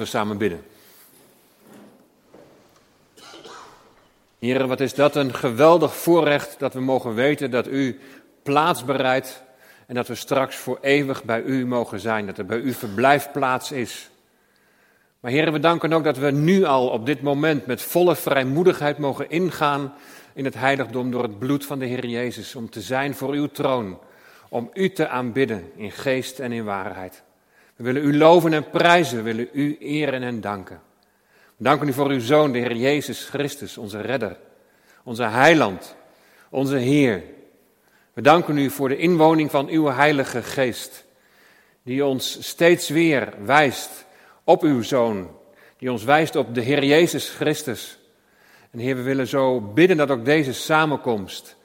we samen bidden. Heren, wat is dat een geweldig voorrecht dat we mogen weten dat u plaats bereidt en dat we straks voor eeuwig bij u mogen zijn, dat er bij u verblijfplaats is. Maar heren, we danken ook dat we nu al op dit moment met volle vrijmoedigheid mogen ingaan in het heiligdom door het bloed van de Heer Jezus, om te zijn voor uw troon, om u te aanbidden in geest en in waarheid. We willen u loven en prijzen, we willen u eren en danken. We danken u voor uw Zoon, de Heer Jezus Christus, onze redder, onze heiland, onze Heer. We danken u voor de inwoning van uw Heilige Geest, die ons steeds weer wijst op uw Zoon, die ons wijst op de Heer Jezus Christus. En Heer, we willen zo bidden dat ook deze samenkomst,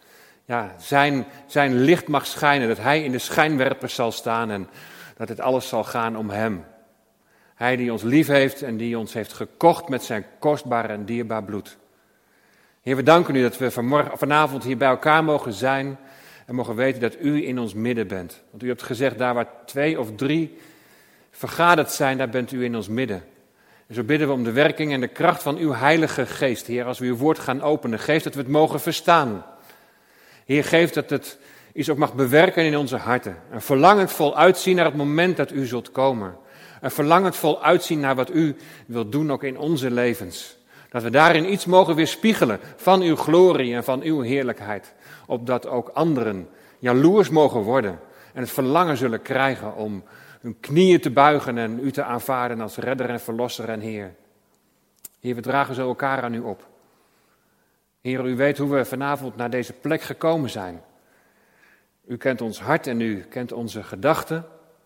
zijn licht mag schijnen, dat hij in de schijnwerpers zal staan en dat het alles zal gaan om hem. Hij die ons lief heeft en die ons heeft gekocht met zijn kostbaar en dierbaar bloed. Heer, we danken u dat we vanavond hier bij elkaar mogen zijn en mogen weten dat u in ons midden bent. Want u hebt gezegd, daar waar 2 of 3 vergaderd zijn, daar bent u in ons midden. En zo bidden we om de werking en de kracht van uw Heilige Geest. Heer, als we uw woord gaan openen, geef dat we het mogen verstaan. Heer, geef dat het iets ook mag bewerken in onze harten. En verlangend vol uitzien naar het moment dat u zult komen. En verlangend vol uitzien naar wat u wilt doen ook in onze levens. Dat we daarin iets mogen weerspiegelen van uw glorie en van uw heerlijkheid. Opdat ook anderen jaloers mogen worden en het verlangen zullen krijgen om hun knieën te buigen en u te aanvaarden als redder en verlosser en Heer. Heer, we dragen zo elkaar aan u op. Heer, u weet hoe we vanavond naar deze plek gekomen zijn. U kent ons hart en u kent onze gedachten.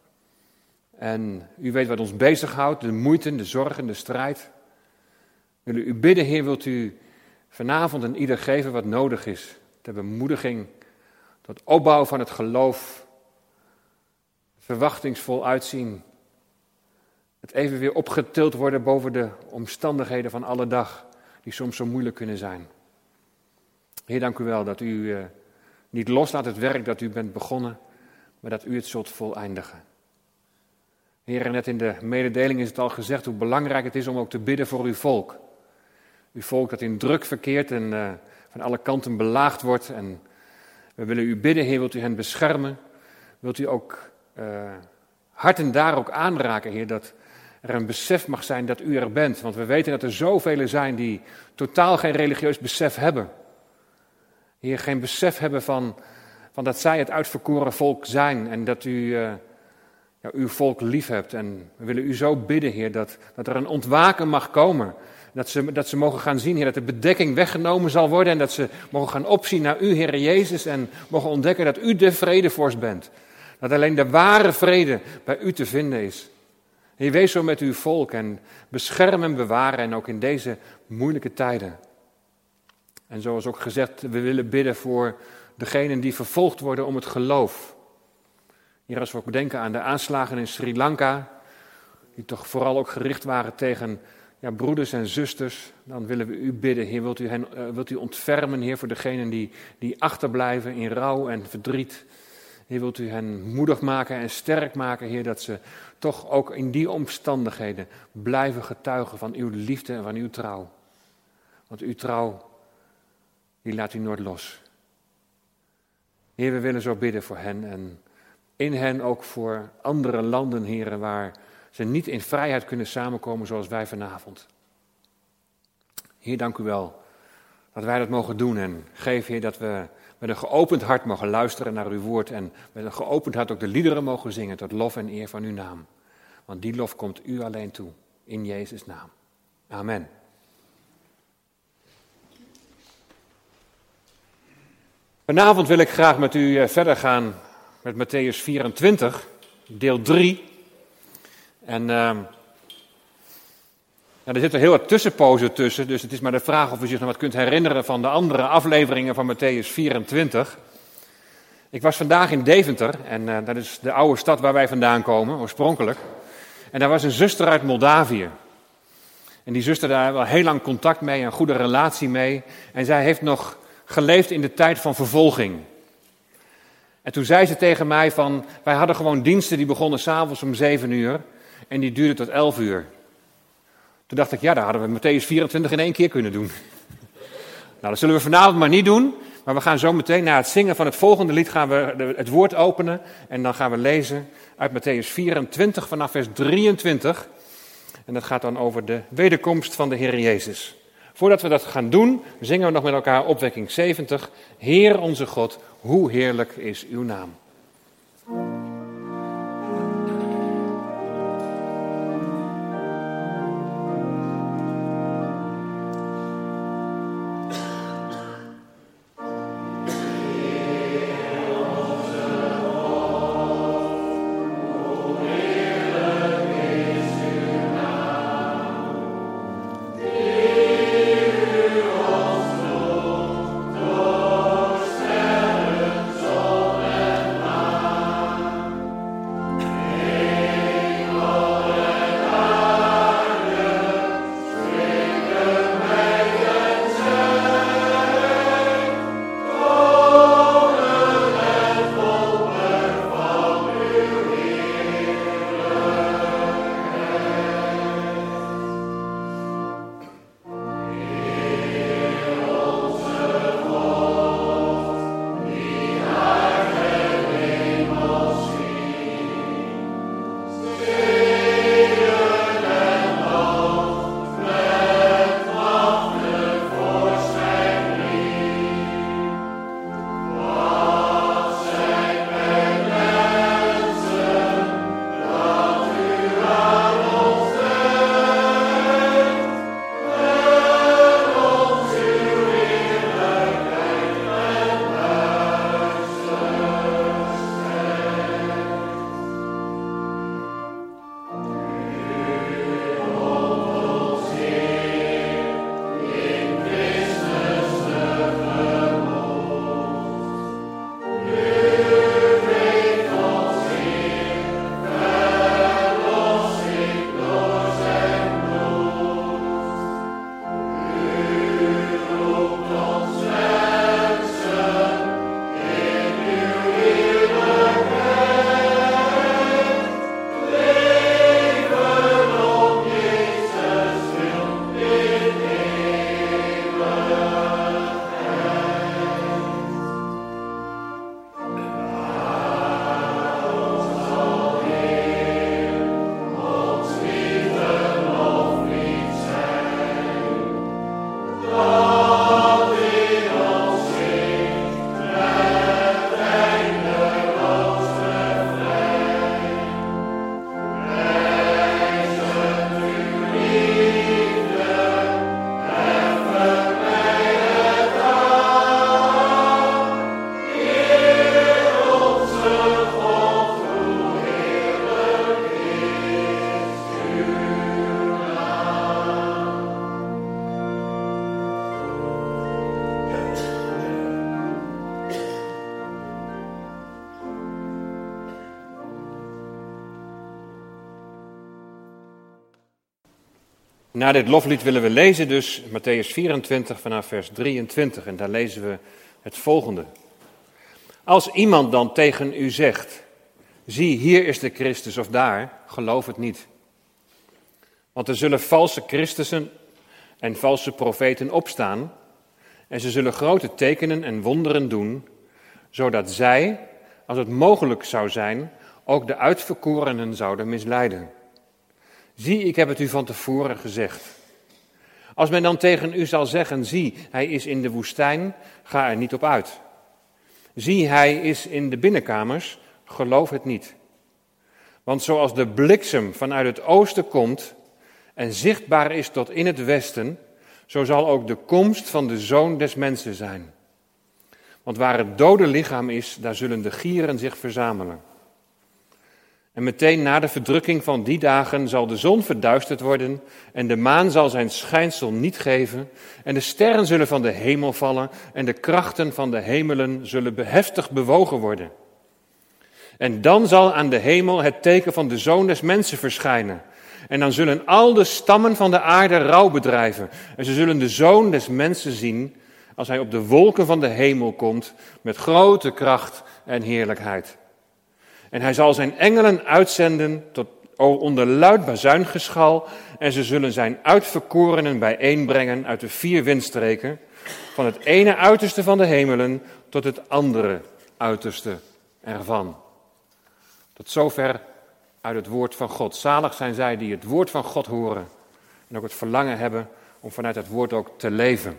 En u weet wat ons bezighoudt, de moeite, de zorgen, de strijd. We willen u bidden, Heer, wilt u vanavond aan ieder geven wat nodig is. Ter bemoediging, tot opbouw van het geloof, verwachtingsvol uitzien. Het even weer opgetild worden boven de omstandigheden van alle dag, die soms zo moeilijk kunnen zijn. Heer, dank u wel dat u niet loslaat het werk dat u bent begonnen, maar dat u het zult voleindigen. Heer, net in de mededeling is het al gezegd hoe belangrijk het is om ook te bidden voor uw volk. Uw volk dat in druk verkeert en van alle kanten belaagd wordt. En we willen u bidden, Heer, wilt u hen beschermen? Wilt u ook harten daar ook aanraken, Heer, dat er een besef mag zijn dat u er bent. Want we weten dat er zoveel zijn die totaal geen religieus besef hebben. Heer, geen besef hebben van dat zij het uitverkoren volk zijn en dat u uw volk lief hebt. En we willen u zo bidden, Heer, dat er een ontwaken mag komen. Dat ze mogen gaan zien, Heer, dat de bedekking weggenomen zal worden en dat ze mogen gaan opzien naar u, Heer Jezus, en mogen ontdekken dat u de vredevorst bent. Dat alleen de ware vrede bij u te vinden is. Heer, wees zo met uw volk en bescherm en bewaar en ook in deze moeilijke tijden. En zoals ook gezegd, we willen bidden voor degenen die vervolgd worden om het geloof. Hier als we ook denken aan de aanslagen in Sri Lanka, die toch vooral ook gericht waren tegen broeders en zusters, dan willen we u bidden. Heer, wilt u ontfermen, Heer, voor degenen die achterblijven in rouw en verdriet. Heer, wilt u hen moedig maken en sterk maken, Heer, dat ze toch ook in die omstandigheden blijven getuigen van uw liefde en van uw trouw. Want uw trouw, die laat u nooit los. Heer, we willen zo bidden voor hen en in hen ook voor andere landen, Heer, waar ze niet in vrijheid kunnen samenkomen zoals wij vanavond. Heer, dank u wel dat wij dat mogen doen en geef, Heer, dat we met een geopend hart mogen luisteren naar uw woord en met een geopend hart ook de liederen mogen zingen tot lof en eer van uw naam. Want die lof komt u alleen toe, in Jezus' naam. Amen. Vanavond wil ik graag met u verder gaan met Mattheüs 24, deel 3. En er zit een heel wat tussenpozen tussen, dus het is maar de vraag of u zich nog wat kunt herinneren van de andere afleveringen van Mattheüs 24. Ik was vandaag in Deventer en dat is de oude stad waar wij vandaan komen, oorspronkelijk. En daar was een zuster uit Moldavië. En die zuster daar wel heel lang contact mee, een goede relatie mee. En zij heeft nog geleefd in de tijd van vervolging. En toen zei ze tegen mij van, wij hadden gewoon diensten die begonnen 's avonds om 7 uur en die duurden tot 11 uur. Toen dacht ik, ja, daar hadden we Mattheüs 24 in 1 keer kunnen doen. Nou, dat zullen we vanavond maar niet doen. Maar we gaan zo meteen na het zingen van het volgende lied gaan we het woord openen. En dan gaan we lezen uit Mattheüs 24 vanaf vers 23. En dat gaat dan over de wederkomst van de Heer Jezus. Voordat we dat gaan doen, zingen we nog met elkaar opwekking 70. Heer onze God, hoe heerlijk is uw naam. Na dit loflied willen we lezen dus Mattheüs 24 vanaf vers 23 en daar lezen we het volgende. Als iemand dan tegen u zegt, zie hier is de Christus of daar, geloof het niet. Want er zullen valse Christussen en valse profeten opstaan en ze zullen grote tekenen en wonderen doen, zodat zij, als het mogelijk zou zijn, ook de uitverkorenen zouden misleiden. Zie, ik heb het u van tevoren gezegd. Als men dan tegen u zal zeggen, zie, hij is in de woestijn, ga er niet op uit. Zie, hij is in de binnenkamers, geloof het niet. Want zoals de bliksem vanuit het oosten komt en zichtbaar is tot in het westen, zo zal ook de komst van de Zoon des Mensen zijn. Want waar het dode lichaam is, daar zullen de gieren zich verzamelen. En meteen na de verdrukking van die dagen zal de zon verduisterd worden en de maan zal zijn schijnsel niet geven en de sterren zullen van de hemel vallen en de krachten van de hemelen zullen heftig bewogen worden. En dan zal aan de hemel het teken van de Zoon des Mensen verschijnen. En dan zullen al de stammen van de aarde rouw bedrijven en ze zullen de Zoon des Mensen zien als hij op de wolken van de hemel komt met grote kracht en heerlijkheid. En hij zal zijn engelen uitzenden onder luid bazuingeschal, en ze zullen zijn uitverkorenen bijeenbrengen uit de 4 windstreken, van het ene uiterste van de hemelen tot het andere uiterste ervan. Tot zover uit het woord van God. Zalig zijn zij die het woord van God horen en ook het verlangen hebben om vanuit het woord ook te leven.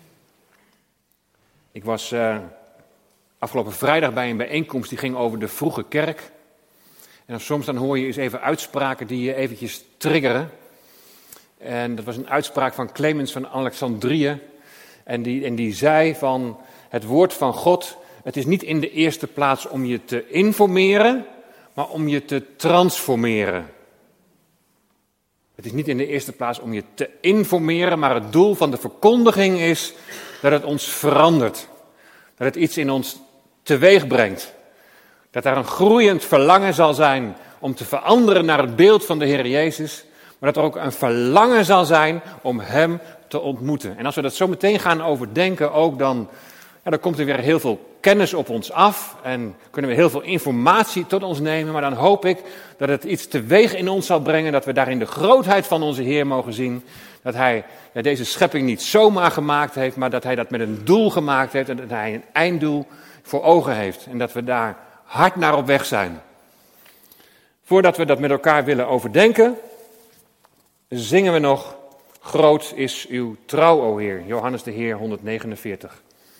Ik was afgelopen vrijdag bij een bijeenkomst die ging over de vroege kerk. En soms dan hoor je eens even uitspraken die je eventjes triggeren. En dat was een uitspraak van Clemens van Alexandrië. En die zei van het woord van God, het is niet in de eerste plaats om je te informeren, maar om je te transformeren. Het is niet in de eerste plaats om je te informeren, maar het doel van de verkondiging is dat het ons verandert. Dat het iets in ons teweeg brengt. Dat er een groeiend verlangen zal zijn om te veranderen naar het beeld van de Heer Jezus. Maar dat er ook een verlangen zal zijn om Hem te ontmoeten. En als we dat zo meteen gaan overdenken ook, dan komt er weer heel veel kennis op ons af. En kunnen we heel veel informatie tot ons nemen. Maar dan hoop ik dat het iets teweeg in ons zal brengen. Dat we daarin de grootheid van onze Heer mogen zien. Dat Hij deze schepping niet zomaar gemaakt heeft, maar dat Hij dat met een doel gemaakt heeft. En dat Hij een einddoel voor ogen heeft. En dat we daar hard naar op weg zijn. Voordat we dat met elkaar willen overdenken, zingen we nog: Groot is uw trouw, o Heer. Johannes de Heer 149.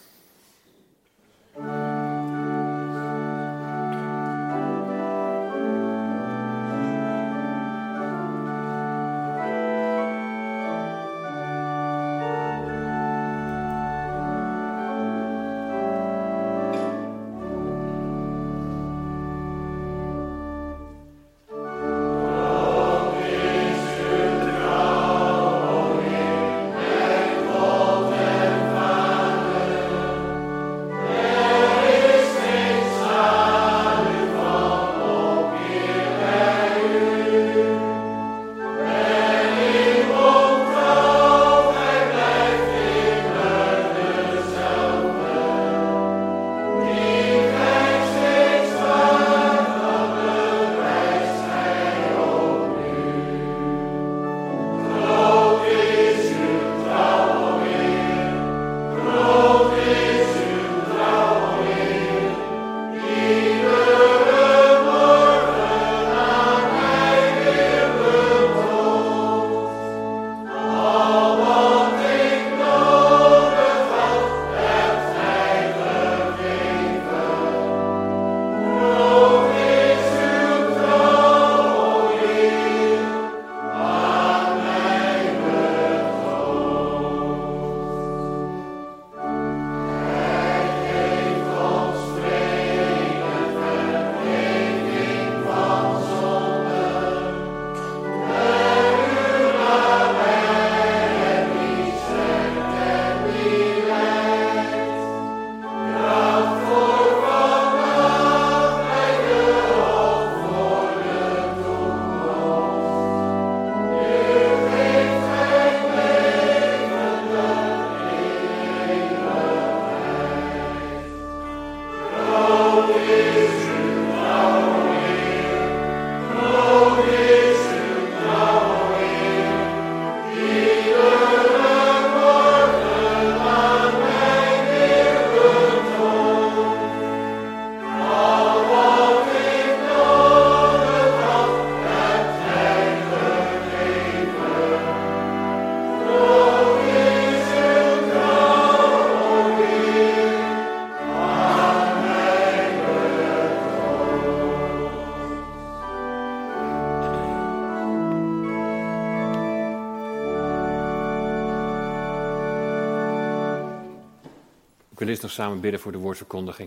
We willen eens nog samen bidden voor de woordverkondiging.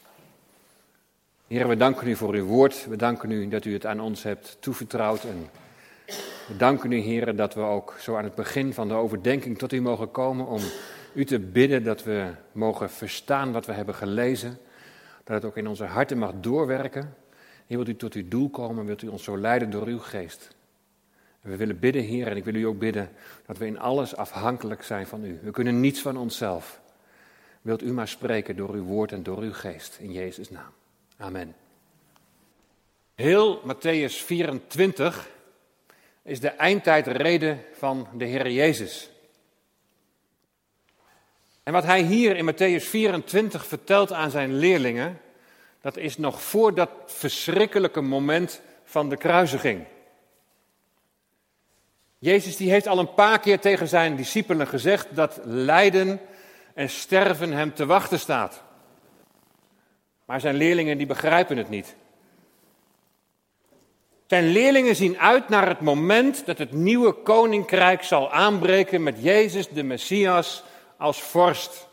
Heer, we danken u voor uw woord. We danken u dat u het aan ons hebt toevertrouwd. En we danken u, Heer, dat we ook zo aan het begin van de overdenking tot u mogen komen om u te bidden dat we mogen verstaan wat we hebben gelezen. Dat het ook in onze harten mag doorwerken. Heer, wilt u tot uw doel komen, wilt u ons zo leiden door uw geest. En we willen bidden, Heer, en ik wil u ook bidden dat we in alles afhankelijk zijn van u. We kunnen niets van onszelf. Wilt u maar spreken door uw woord en door uw geest, in Jezus' naam. Amen. Heel Mattheüs 24 is de eindtijdrede van de Heer Jezus. En wat hij hier in Mattheüs 24 vertelt aan zijn leerlingen, dat is nog voor dat verschrikkelijke moment van de kruisiging. Jezus die heeft al een paar keer tegen zijn discipelen gezegd dat lijden en sterven hem te wachten staat. Maar zijn leerlingen die begrijpen het niet. Zijn leerlingen zien uit naar het moment dat het nieuwe koninkrijk zal aanbreken met Jezus de Messias als vorst.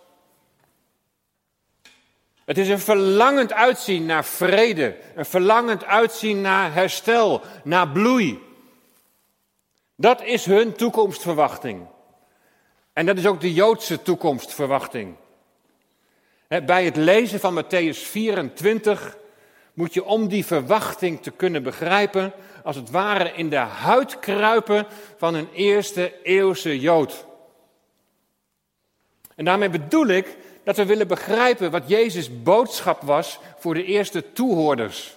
Het is een verlangend uitzien naar vrede, een verlangend uitzien naar herstel, naar bloei. Dat is hun toekomstverwachting. En dat is ook de Joodse toekomstverwachting. Bij het lezen van Mattheüs 24 moet je om die verwachting te kunnen begrijpen, als het ware in de huid kruipen van een eerste eeuwse Jood. En daarmee bedoel ik dat we willen begrijpen wat Jezus' boodschap was voor de eerste toehoorders.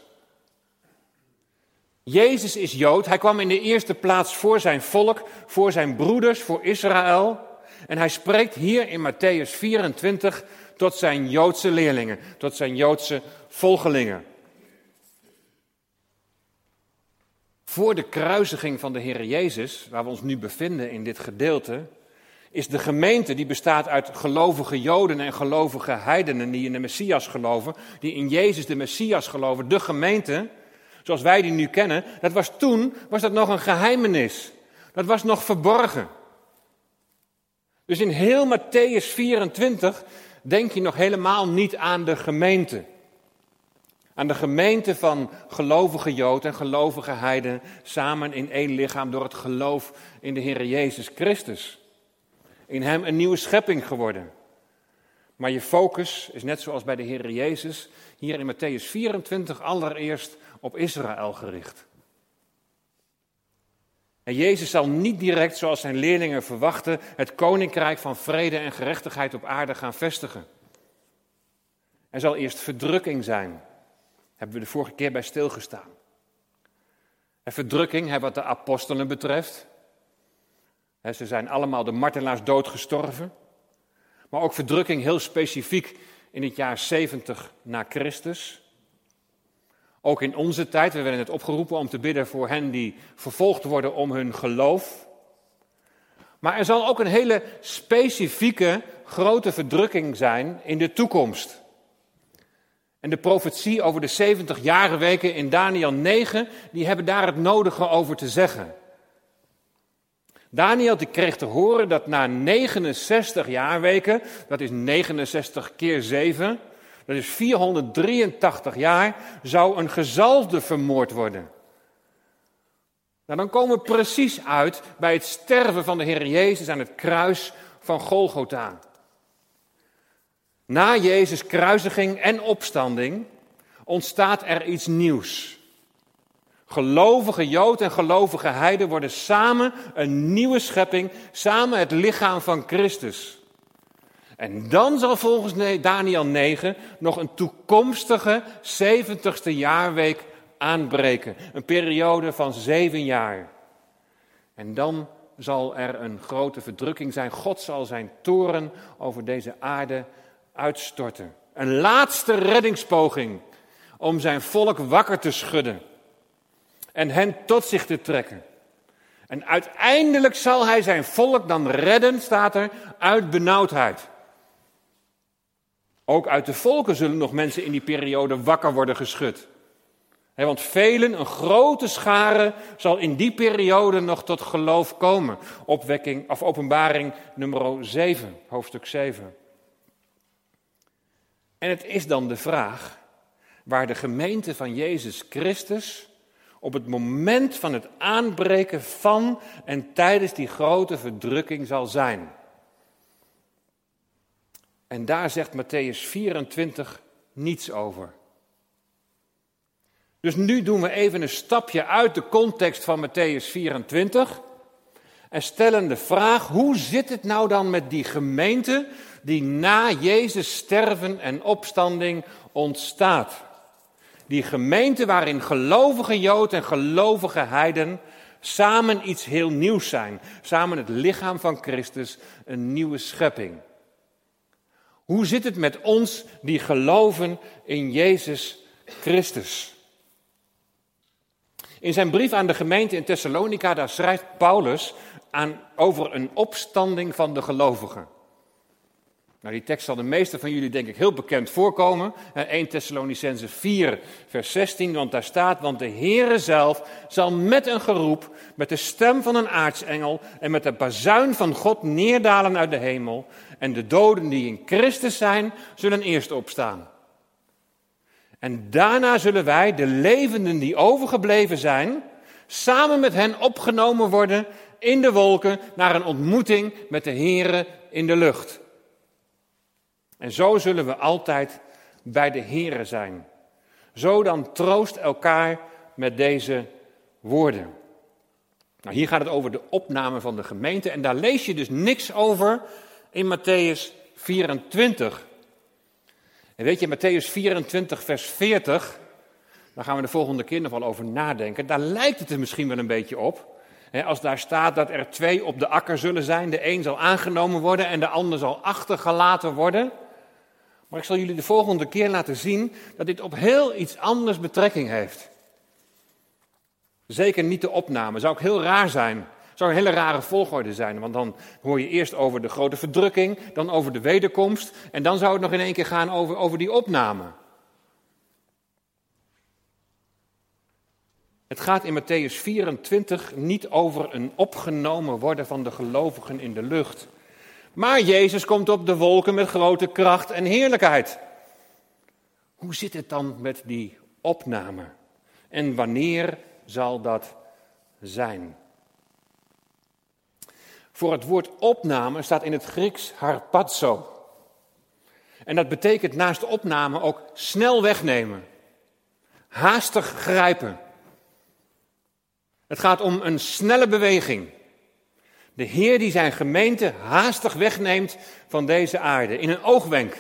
Jezus is Jood, hij kwam in de eerste plaats voor zijn volk, voor zijn broeders, voor Israël. En hij spreekt hier in Mattheüs 24 tot zijn Joodse leerlingen, tot zijn Joodse volgelingen. Voor de kruisiging van de Heer Jezus, waar we ons nu bevinden in dit gedeelte, is de gemeente, die bestaat uit gelovige Joden en gelovige heidenen die in de Messias geloven, die in Jezus de Messias geloven, de gemeente, zoals wij die nu kennen, toen was dat nog een geheimenis. Dat was nog verborgen. Dus in heel Mattheüs 24 denk je nog helemaal niet aan de gemeente. Aan de gemeente van gelovige Jood en gelovige heiden samen in één lichaam door het geloof in de Heer Jezus Christus. In hem een nieuwe schepping geworden. Maar je focus is net zoals bij de Heer Jezus hier in Mattheüs 24 allereerst op Israël gericht. En Jezus zal niet direct, zoals zijn leerlingen verwachten, het koninkrijk van vrede en gerechtigheid op aarde gaan vestigen. Er zal eerst verdrukking zijn. Hebben we de vorige keer bij stilgestaan. En verdrukking, wat de apostelen betreft. Ze zijn allemaal de martelaarsdood gestorven. Maar ook verdrukking heel specifiek in het jaar 70 na Christus. Ook in onze tijd, we werden net opgeroepen om te bidden voor hen die vervolgd worden om hun geloof. Maar er zal ook een hele specifieke grote verdrukking zijn in de toekomst. En de profetie over de 70 jaarweken in Daniël 9, die hebben daar het nodige over te zeggen. Daniël die kreeg te horen dat na 69 jaarweken, dat is 69 keer 7, dat is 483 jaar, zou een gezalfde vermoord worden. Nou, dan komen we precies uit bij het sterven van de Heer Jezus aan het kruis van Golgotha. Na Jezus' kruisiging en opstanding ontstaat er iets nieuws. Gelovige Jood en gelovige heiden worden samen een nieuwe schepping, samen het lichaam van Christus. En dan zal volgens Daniël 9 nog een toekomstige 70ste jaarweek aanbreken. Een periode van 7 jaar. En dan zal er een grote verdrukking zijn. God zal zijn toorn over deze aarde uitstorten. Een laatste reddingspoging om zijn volk wakker te schudden. En hen tot zich te trekken. En uiteindelijk zal hij zijn volk dan redden, staat er, uit benauwdheid. Ook uit de volken zullen nog mensen in die periode wakker worden geschud. Want velen, een grote schare, zal in die periode nog tot geloof komen. Openbaring nummer 7, hoofdstuk 7. En het is dan de vraag waar de gemeente van Jezus Christus op het moment van het aanbreken van en tijdens die grote verdrukking zal zijn. En daar zegt Mattheüs 24 niets over. Dus nu doen we even een stapje uit de context van Mattheüs 24 en stellen de vraag, hoe zit het nou dan met die gemeente die na Jezus' sterven en opstanding ontstaat? Die gemeente waarin gelovige Jood en gelovige heiden samen iets heel nieuws zijn. Samen het lichaam van Christus, een nieuwe schepping. Hoe zit het met ons die geloven in Jezus Christus? In zijn brief aan de gemeente in Thessalonica, daar schrijft Paulus over een opstanding van de gelovigen. Nou, die tekst zal de meesten van jullie denk ik heel bekend voorkomen. 1 Thessalonicenzen 4 vers 16, want daar staat: want de Heere zelf zal met een geroep, met de stem van een aartsengel en met de bazuin van God neerdalen uit de hemel. En de doden die in Christus zijn, zullen eerst opstaan. En daarna zullen wij, de levenden die overgebleven zijn, samen met hen opgenomen worden in de wolken naar een ontmoeting met de Heere in de lucht. En zo zullen we altijd bij de Heere zijn. Zo dan troost elkaar met deze woorden. Nou, hier gaat het over de opname van de gemeente en daar lees je dus niks over in Mattheüs 24. En weet je, Mattheüs 24 vers 40, daar gaan we de volgende keer nog wel over nadenken. Daar lijkt het er misschien wel een beetje op. Als daar staat dat er 2 op de akker zullen zijn, de een zal aangenomen worden en de ander zal achtergelaten worden. Maar ik zal jullie de volgende keer laten zien dat dit op heel iets anders betrekking heeft. Zeker niet de opname, zou ook heel raar zijn. Zou een hele rare volgorde zijn, want dan hoor je eerst over de grote verdrukking, dan over de wederkomst en dan zou het nog in één keer gaan over die opname. Het gaat in Mattheüs 24 niet over een opgenomen worden van de gelovigen in de lucht. Maar Jezus komt op de wolken met grote kracht en heerlijkheid. Hoe zit het dan met die opname? En wanneer zal dat zijn? Voor het woord opname staat in het Grieks harpazo. En dat betekent naast opname ook snel wegnemen. Haastig grijpen. Het gaat om een snelle beweging. De Heer die zijn gemeente haastig wegneemt van deze aarde, in een oogwenk.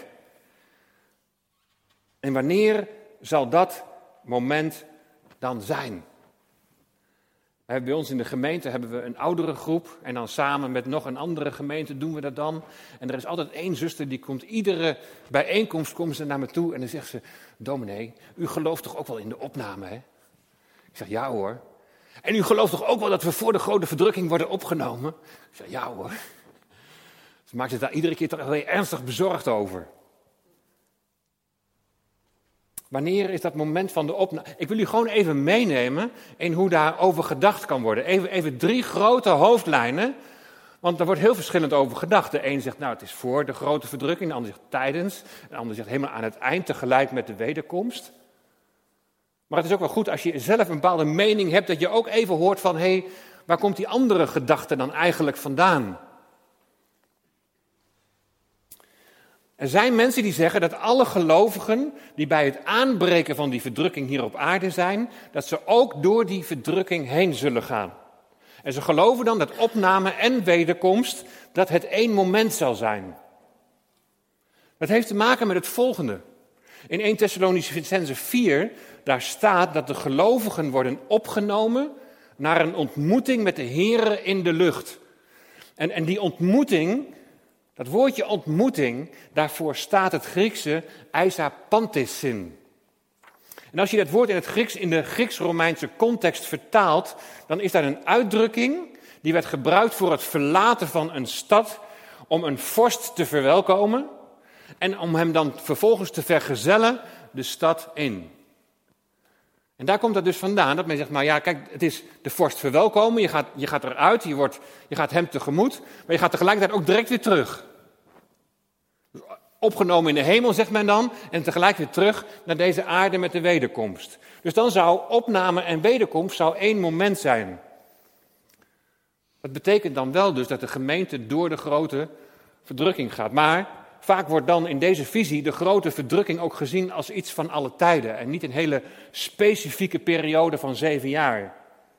En wanneer zal dat moment dan zijn? Bij ons in de gemeente hebben we een oudere groep en dan samen met nog een andere gemeente doen we dat dan. En er is altijd één zuster die komt, iedere bijeenkomst komt ze naar me toe en dan zegt ze: dominee, u gelooft toch ook wel in de opname, hè? Ik zeg: ja hoor. En u gelooft toch ook wel dat we voor de grote verdrukking worden opgenomen? Ik zeg: ja hoor. Ze maakt zich daar iedere keer toch weer ernstig bezorgd over. Wanneer is dat moment van de opname? Ik wil u gewoon even meenemen in hoe daarover gedacht kan worden. Even 3 grote hoofdlijnen, want daar wordt heel verschillend over gedacht. De een zegt, nou, het is voor de grote verdrukking, de ander zegt tijdens, de ander zegt helemaal aan het eind, tegelijk met de wederkomst. Maar het is ook wel goed als je zelf een bepaalde mening hebt, dat je ook even hoort van, hé, waar komt die andere gedachte dan eigenlijk vandaan? Er zijn mensen die zeggen dat alle gelovigen die bij het aanbreken van die verdrukking hier op aarde zijn, dat ze ook door die verdrukking heen zullen gaan. En ze geloven dan dat opname en wederkomst, dat het één moment zal zijn. Dat heeft te maken met het volgende. In 1 Thessalonicenzen 4, daar staat dat de gelovigen worden opgenomen naar een ontmoeting met de Heere in de lucht. En die ontmoeting, dat woordje ontmoeting, daarvoor staat het Griekse eisapantesin. En als je dat woord in het Grieks, in de Grieks-Romeinse context vertaalt, dan is dat een uitdrukking die werd gebruikt voor het verlaten van een stad om een vorst te verwelkomen en om hem dan vervolgens te vergezellen de stad in. En daar komt dat dus vandaan, dat men zegt, nou ja, kijk, het is de vorst verwelkomen, je gaat eruit, je gaat hem tegemoet, maar je gaat tegelijkertijd ook direct weer terug. Opgenomen in de hemel, zegt men dan, en tegelijk weer terug naar deze aarde met de wederkomst. Dus dan zou opname en wederkomst één moment zijn. Dat betekent dan wel dus dat de gemeente door de grote verdrukking gaat. Maar vaak wordt dan in deze visie de grote verdrukking ook gezien als iets van alle tijden. En niet een hele specifieke periode van 7 jaar.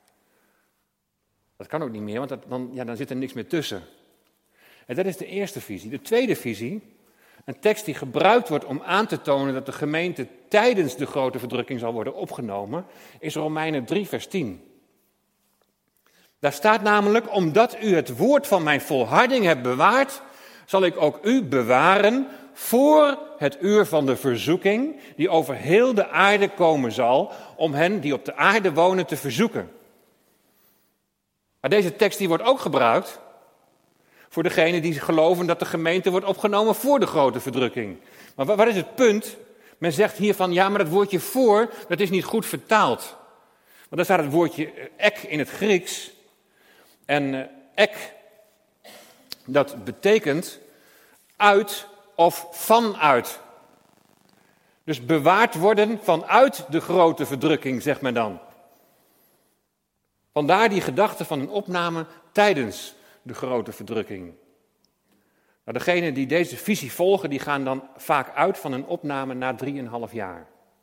Dat kan ook niet meer, want dan zit er niks meer tussen. En dat is de eerste visie. De tweede visie, Een tekst die gebruikt wordt om aan te tonen dat de gemeente tijdens de grote verdrukking zal worden opgenomen, is Romeinen 3 vers 10. Daar staat namelijk, omdat u het woord van mijn volharding hebt bewaard, zal ik ook u bewaren voor het uur van de verzoeking die over heel de aarde komen zal, om hen die op de aarde wonen te verzoeken. Maar deze tekst die wordt ook gebruikt voor degenen die geloven dat de gemeente wordt opgenomen voor de grote verdrukking. Maar wat is het punt? Men zegt hier van, ja, maar dat woordje voor, dat is niet goed vertaald. Want daar staat het woordje ek in het Grieks. En ek, dat betekent uit of vanuit. Dus bewaard worden vanuit de grote verdrukking, zegt men dan. Vandaar die gedachte van een opname tijdens de grote verdrukking. Nou, degenen die deze visie volgen, die gaan dan vaak uit van een opname na 3,5 jaar.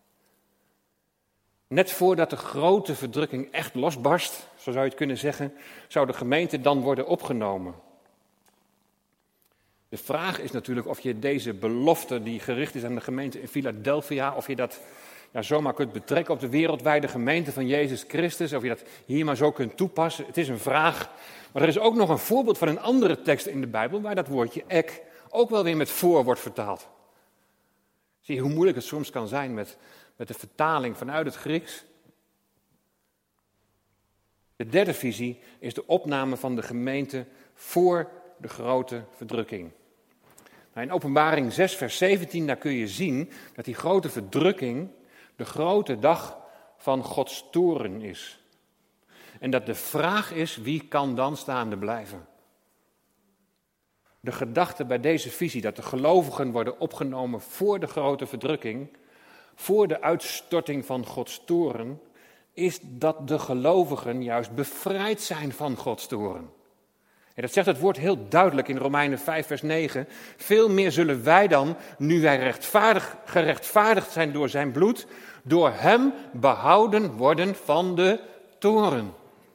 Net voordat de grote verdrukking echt losbarst, zo zou je het kunnen zeggen, zou de gemeente dan worden opgenomen. De vraag is natuurlijk of je deze belofte die gericht is aan de gemeente in Philadelphia, of je dat zomaar kunt betrekken op de wereldwijde gemeente van Jezus Christus, of je dat hier maar zo kunt toepassen. Het is een vraag, maar er is ook nog een voorbeeld van een andere tekst in de Bijbel waar dat woordje ek ook wel weer met voor wordt vertaald. Zie je hoe moeilijk het soms kan zijn met de vertaling vanuit het Grieks? De derde visie is de opname van de gemeente voor de grote verdrukking. Nou, in Openbaring 6 vers 17, daar kun je zien dat die grote verdrukking de grote dag van Gods toorn is. En dat de vraag is, wie kan dan staande blijven? De gedachte bij deze visie dat de gelovigen worden opgenomen voor de grote verdrukking, voor de uitstorting van Gods toorn, is dat de gelovigen juist bevrijd zijn van Gods toorn. En dat zegt het woord heel duidelijk in Romeinen 5 vers 9. Veel meer zullen wij dan, nu wij gerechtvaardigd zijn door zijn bloed, door hem behouden worden van de toorn.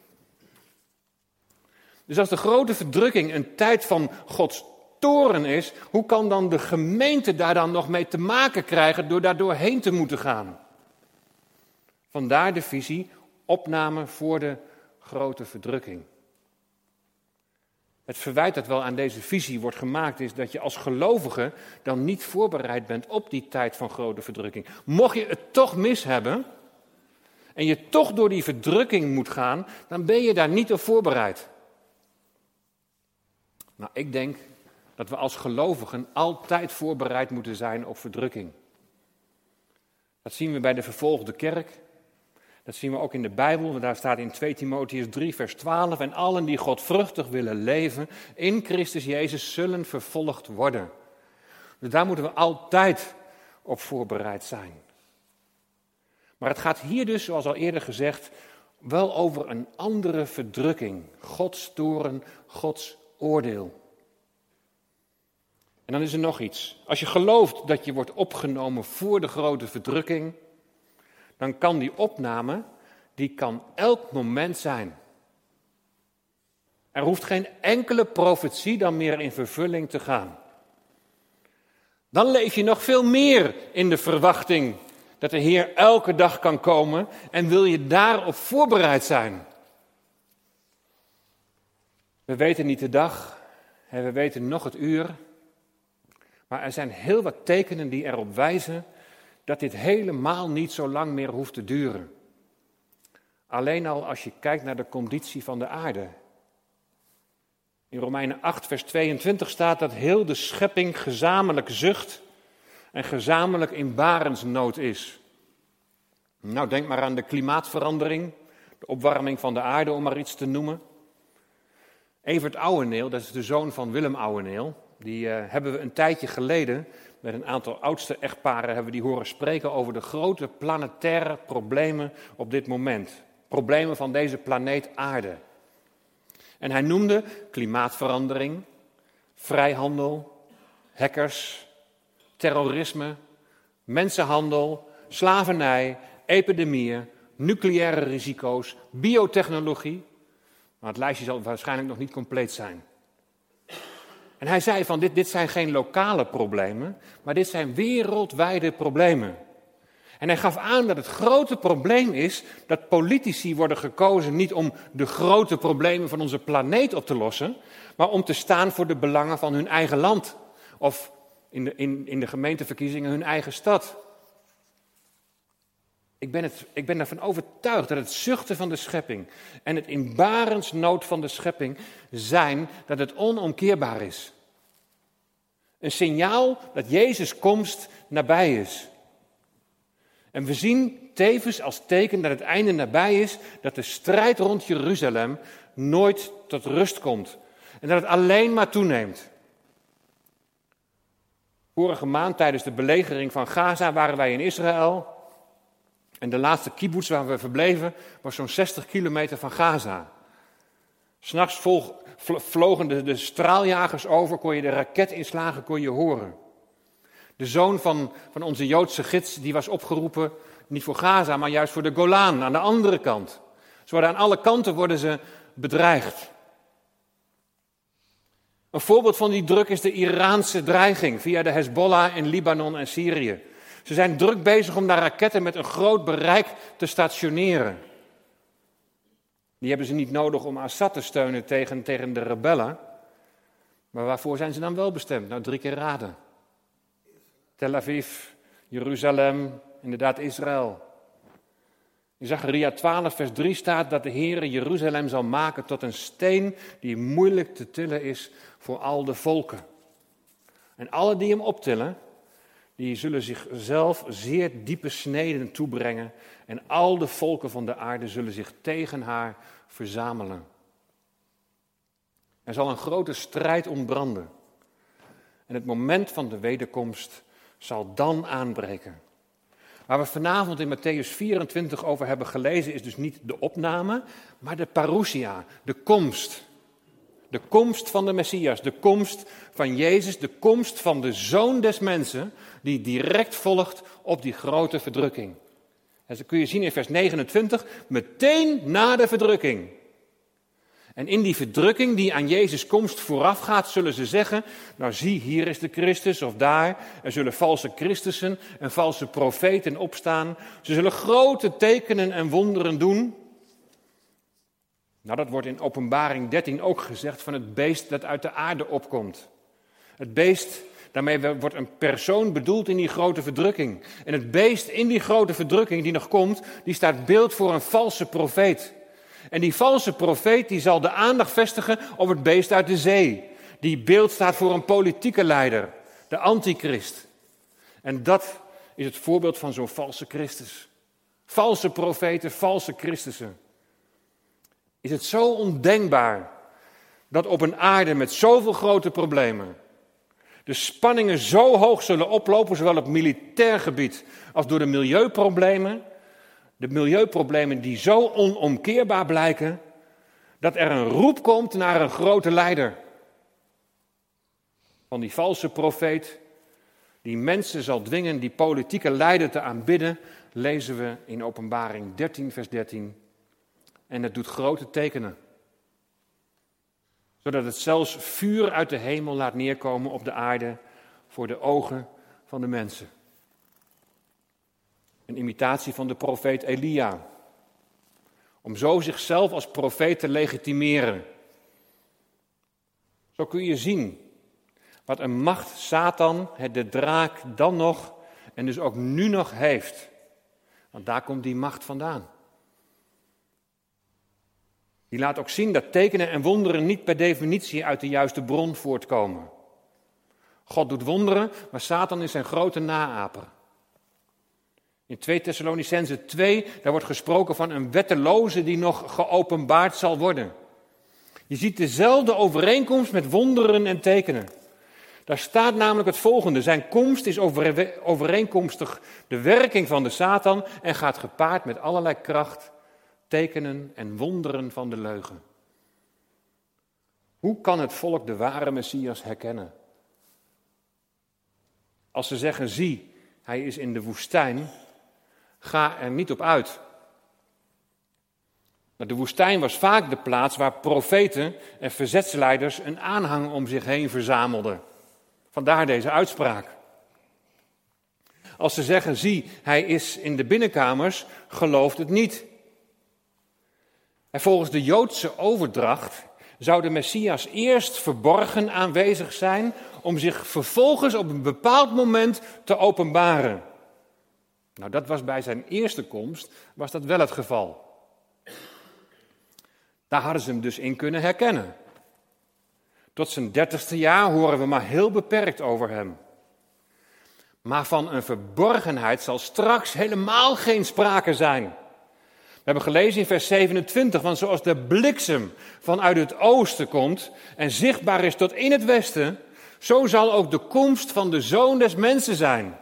Dus als de grote verdrukking een tijd van Gods toorn is, hoe kan dan de gemeente daar dan nog mee te maken krijgen door daar doorheen te moeten gaan? Vandaar de visie, opname voor de grote verdrukking. Het verwijt dat wel aan deze visie wordt gemaakt is dat je als gelovige dan niet voorbereid bent op die tijd van grote verdrukking. Mocht je het toch mis hebben en je toch door die verdrukking moet gaan, dan ben je daar niet op voorbereid. Nou, ik denk dat we als gelovigen altijd voorbereid moeten zijn op verdrukking. Dat zien we bij de vervolgde kerk. Dat zien we ook in de Bijbel, daar staat in 2 Timotheüs 3 vers 12... en allen die godvruchtig willen leven in Christus Jezus zullen vervolgd worden. Dus daar moeten we altijd op voorbereid zijn. Maar het gaat hier dus, zoals al eerder gezegd, wel over een andere verdrukking. Gods toorn, Gods oordeel. En dan is er nog iets. Als je gelooft dat je wordt opgenomen voor de grote verdrukking, dan kan die opname, die kan elk moment zijn. Er hoeft geen enkele profetie dan meer in vervulling te gaan. Dan leef je nog veel meer in de verwachting dat de Heer elke dag kan komen en wil je daarop voorbereid zijn. We weten niet de dag en we weten nog het uur, maar er zijn heel wat tekenen die erop wijzen dat dit helemaal niet zo lang meer hoeft te duren. Alleen al als je kijkt naar de conditie van de aarde. In Romeinen 8 vers 22 staat dat heel de schepping gezamenlijk zucht en gezamenlijk in barensnood is. Nou, denk maar aan de klimaatverandering, de opwarming van de aarde om maar iets te noemen. Evert Ouweneel, dat is de zoon van Willem Ouweneel, die hebben we een tijdje geleden met een aantal oudste echtparen hebben we die horen spreken over de grote planetaire problemen op dit moment. Problemen van deze planeet aarde. En hij noemde klimaatverandering, vrijhandel, hackers, terrorisme, mensenhandel, slavernij, epidemieën, nucleaire risico's, biotechnologie. Maar het lijstje zal waarschijnlijk nog niet compleet zijn. En hij zei van dit zijn geen lokale problemen, maar dit zijn wereldwijde problemen. En hij gaf aan dat het grote probleem is dat politici worden gekozen niet om de grote problemen van onze planeet op te lossen, maar om te staan voor de belangen van hun eigen land. Of in de gemeenteverkiezingen hun eigen stad. Ik ben ervan overtuigd dat het zuchten van de schepping en het in barensnood van de schepping zijn dat het onomkeerbaar is. Een signaal dat Jezus' komst nabij is. En we zien tevens als teken dat het einde nabij is, dat de strijd rond Jeruzalem nooit tot rust komt. En dat het alleen maar toeneemt. Vorige maand tijdens de belegering van Gaza waren wij in Israël. En de laatste kibbutz waar we verbleven was zo'n 60 kilometer van Gaza. 'S Nachts vlogen de straaljagers over, kon je de raketinslagen kon je horen. De zoon van onze Joodse gids die was opgeroepen, niet voor Gaza, maar juist voor de Golan, aan de andere kant. Ze worden aan alle kanten worden ze bedreigd. Een voorbeeld van die druk is de Iraanse dreiging via de Hezbollah in Libanon en Syrië. Ze zijn druk bezig om daar raketten met een groot bereik te stationeren. Die hebben ze niet nodig om Assad te steunen tegen de rebellen. Maar waarvoor zijn ze dan wel bestemd? Nou, 3 keer raden. Tel Aviv, Jeruzalem, inderdaad Israël. In Zacharia 12 vers 3 staat dat de Heere Jeruzalem zal maken tot een steen die moeilijk te tillen is voor al de volken. En alle die hem optillen, die zullen zichzelf zeer diepe sneden toebrengen en al de volken van de aarde zullen zich tegen haar verzamelen. Er zal een grote strijd ontbranden en het moment van de wederkomst zal dan aanbreken. Waar we vanavond in Mattheüs 24 over hebben gelezen is dus niet de opname, maar de parousia, de komst. De komst van de Messias, de komst van Jezus, de komst van de Zoon des Mensen, die direct volgt op die grote verdrukking. En dat kun je zien in vers 29, meteen na de verdrukking. En in die verdrukking die aan Jezus' komst voorafgaat, zullen ze zeggen, nou zie, hier is de Christus of daar. Er zullen valse Christussen en valse profeten opstaan. Ze zullen grote tekenen en wonderen doen. Nou, dat wordt in Openbaring 13 ook gezegd van het beest dat uit de aarde opkomt. Het beest, daarmee wordt een persoon bedoeld in die grote verdrukking. En het beest in die grote verdrukking die nog komt, die staat beeld voor een valse profeet. En die valse profeet die zal de aandacht vestigen op het beest uit de zee. Die beeld staat voor een politieke leider, de antichrist. En dat is het voorbeeld van zo'n valse Christus. Valse profeten, valse Christussen. Is het zo ondenkbaar dat op een aarde met zoveel grote problemen de spanningen zo hoog zullen oplopen, zowel op militair gebied als door de milieuproblemen. De milieuproblemen die zo onomkeerbaar blijken, dat er een roep komt naar een grote leider. Van die valse profeet, die mensen zal dwingen die politieke leider te aanbidden, lezen we in Openbaring 13 vers 13. En het doet grote tekenen. Zodat het zelfs vuur uit de hemel laat neerkomen op de aarde voor de ogen van de mensen. Een imitatie van de profeet Elia. Om zo zichzelf als profeet te legitimeren. Zo kun je zien wat een macht Satan, de draak, dan nog en dus ook nu nog heeft. Want daar komt die macht vandaan. Die laat ook zien dat tekenen en wonderen niet per definitie uit de juiste bron voortkomen. God doet wonderen, maar Satan is zijn grote naaper. In 2 Thessalonicenzen 2, daar wordt gesproken van een wetteloze die nog geopenbaard zal worden. Je ziet dezelfde overeenkomst met wonderen en tekenen. Daar staat namelijk het volgende. Zijn komst is overeenkomstig de werking van de Satan en gaat gepaard met allerlei kracht, tekenen en wonderen van de leugen. Hoe kan het volk de ware Messias herkennen? Als ze zeggen, zie, hij is in de woestijn, ga er niet op uit. De woestijn was vaak de plaats waar profeten en verzetsleiders een aanhang om zich heen verzamelden. Vandaar deze uitspraak. Als ze zeggen, zie, hij is in de binnenkamers, gelooft het niet. En volgens de Joodse overdracht zou de Messias eerst verborgen aanwezig zijn om zich vervolgens op een bepaald moment te openbaren. Nou, dat was bij zijn eerste komst, was dat wel het geval. Daar hadden ze hem dus in kunnen herkennen. Tot zijn 30ste jaar horen we maar heel beperkt over hem. Maar van een verborgenheid zal straks helemaal geen sprake zijn. We hebben gelezen in vers 27, want zoals de bliksem vanuit het oosten komt en zichtbaar is tot in het westen, zo zal ook de komst van de Zoon des Mensen zijn.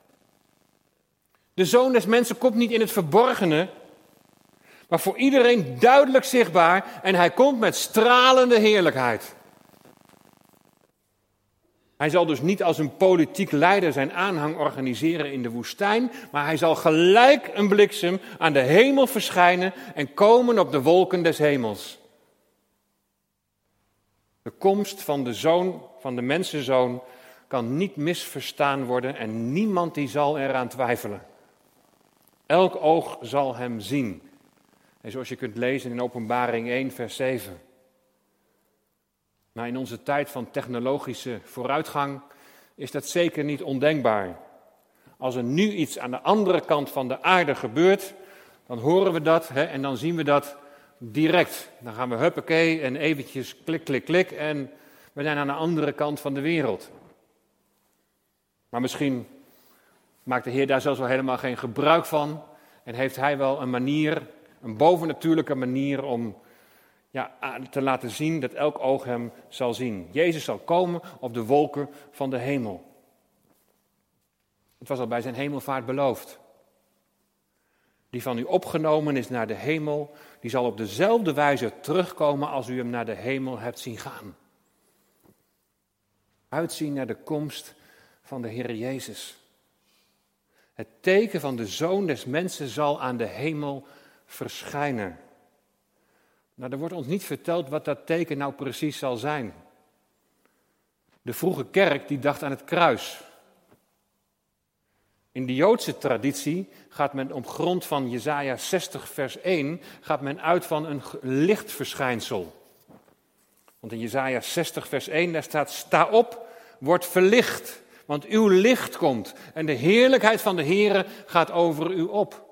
De Zoon des Mensen komt niet in het verborgene, maar voor iedereen duidelijk zichtbaar en hij komt met stralende heerlijkheid. Hij zal dus niet als een politiek leider zijn aanhang organiseren in de woestijn, maar hij zal gelijk een bliksem aan de hemel verschijnen en komen op de wolken des hemels. De komst van de Zoon, van de mensenzoon, kan niet misverstaan worden en niemand die zal eraan twijfelen. Elk oog zal hem zien. En zoals je kunt lezen in Openbaring 1, vers 7. Maar in onze tijd van technologische vooruitgang is dat zeker niet ondenkbaar. Als er nu iets aan de andere kant van de aarde gebeurt, dan horen we dat en dan zien we dat direct. Dan gaan we huppakee en eventjes klik, klik, klik en we zijn aan de andere kant van de wereld. Maar misschien maakt de Heer daar zelfs wel helemaal geen gebruik van en heeft hij wel een manier, een bovennatuurlijke manier om te laten zien dat elk oog hem zal zien. Jezus zal komen op de wolken van de hemel. Het was al bij zijn hemelvaart beloofd. Die van u opgenomen is naar de hemel, die zal op dezelfde wijze terugkomen als u hem naar de hemel hebt zien gaan. Uitzien naar de komst van de Heer Jezus. Het teken van de Zoon des Mensen zal aan de hemel verschijnen. Nou, er wordt ons niet verteld wat dat teken nou precies zal zijn. De vroege kerk die dacht aan het kruis. In de Joodse traditie gaat men op grond van Jesaja 60 vers 1 gaat men uit van een lichtverschijnsel. Want in Jesaja 60 vers 1 daar staat, sta op, word verlicht, want uw licht komt en de heerlijkheid van de Heere gaat over u op.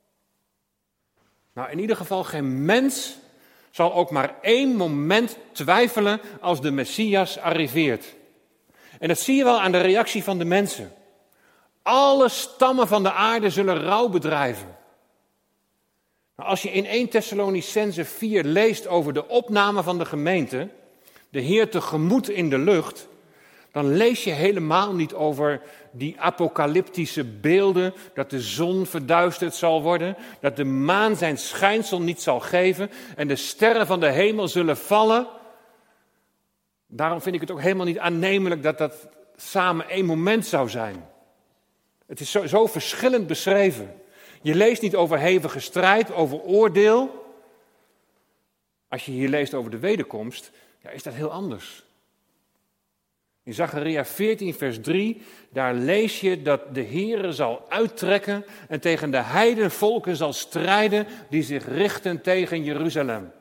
Nou, in ieder geval geen mens zal ook maar één moment twijfelen als de Messias arriveert. En dat zie je wel aan de reactie van de mensen. Alle stammen van de aarde zullen rouw bedrijven. Nou, als je in 1 Thessalonicenzen 4 leest over de opname van de gemeente, de Heer tegemoet in de lucht, dan lees je helemaal niet over die apocalyptische beelden, dat de zon verduisterd zal worden, dat de maan zijn schijnsel niet zal geven en de sterren van de hemel zullen vallen. Daarom vind ik het ook helemaal niet aannemelijk dat dat samen één moment zou zijn. Het is zo verschillend beschreven. Je leest niet over hevige strijd, over oordeel. Als je hier leest over de wederkomst, is dat heel anders. In Zacharia 14 vers 3, daar lees je dat de Heere zal uittrekken en tegen de heidenvolken zal strijden die zich richten tegen Jeruzalem.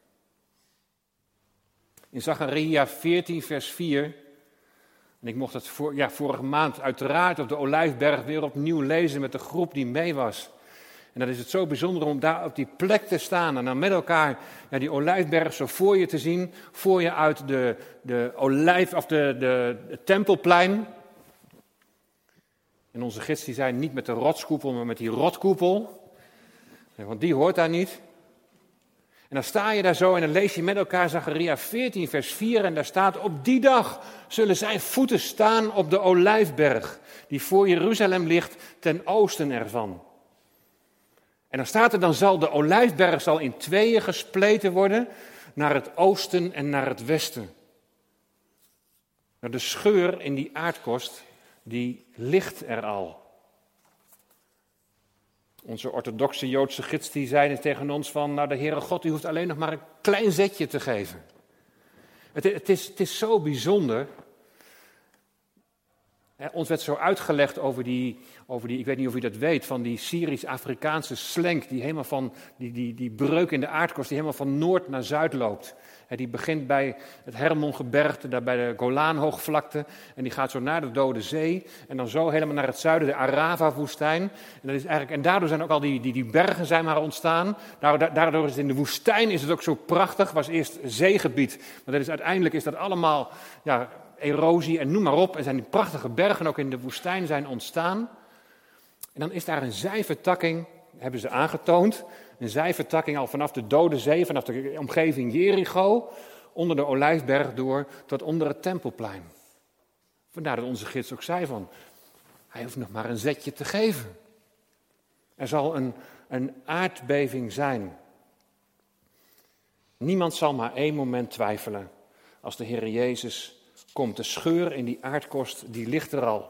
In Zacharia 14 vers 4, en ik mocht het vorige maand uiteraard op de Olijfberg weer opnieuw lezen met de groep die mee was. En dan is het zo bijzonder om daar op die plek te staan en dan met elkaar die Olijfberg zo voor je te zien, voor je uit het Tempelplein. En onze gids die zei niet met de rotskoepel, maar met die rotkoepel. Want die hoort daar niet. En dan sta je daar zo en dan lees je met elkaar Zacharia 14 vers 4 en daar staat, op die dag zullen zijn voeten staan op de Olijfberg, die voor Jeruzalem ligt ten oosten ervan. En dan staat er, dan zal de Olijfberg in tweeën gespleten worden, naar het oosten en naar het westen. Nou, de scheur in die aardkorst, die ligt er al. Onze orthodoxe Joodse gids die zei tegen ons van, nou de Heere God, u hoeft alleen nog maar een klein zetje te geven. Het is zo bijzonder. Ons werd zo uitgelegd over die, ik weet niet of u dat weet, van die Syrisch-Afrikaanse slenk die helemaal van, die breuk in de aardkorst, die helemaal van noord naar zuid loopt. Die begint bij het Hermongebergte, daar bij de Golanhoogvlakte, en die gaat zo naar de Dode Zee, en dan zo helemaal naar het zuiden, de Arava-woestijn. En daardoor zijn ook al die bergen zijn maar ontstaan. Daardoor is het in de woestijn is het ook zo prachtig, was eerst zeegebied, maar uiteindelijk is dat allemaal, erosie en noem maar op. Er zijn die prachtige bergen ook in de woestijn zijn ontstaan. En dan is daar een zijvertakking, hebben ze aangetoond. Een zijvertakking al vanaf de Dode Zee, vanaf de omgeving Jericho, onder de Olijfberg door, tot onder het Tempelplein. Vandaar dat onze gids ook zei van, hij hoeft nog maar een zetje te geven. Er zal een aardbeving zijn. Niemand zal maar één moment twijfelen als de Heer Jezus komt. De scheur in die aardkorst, die ligt er al.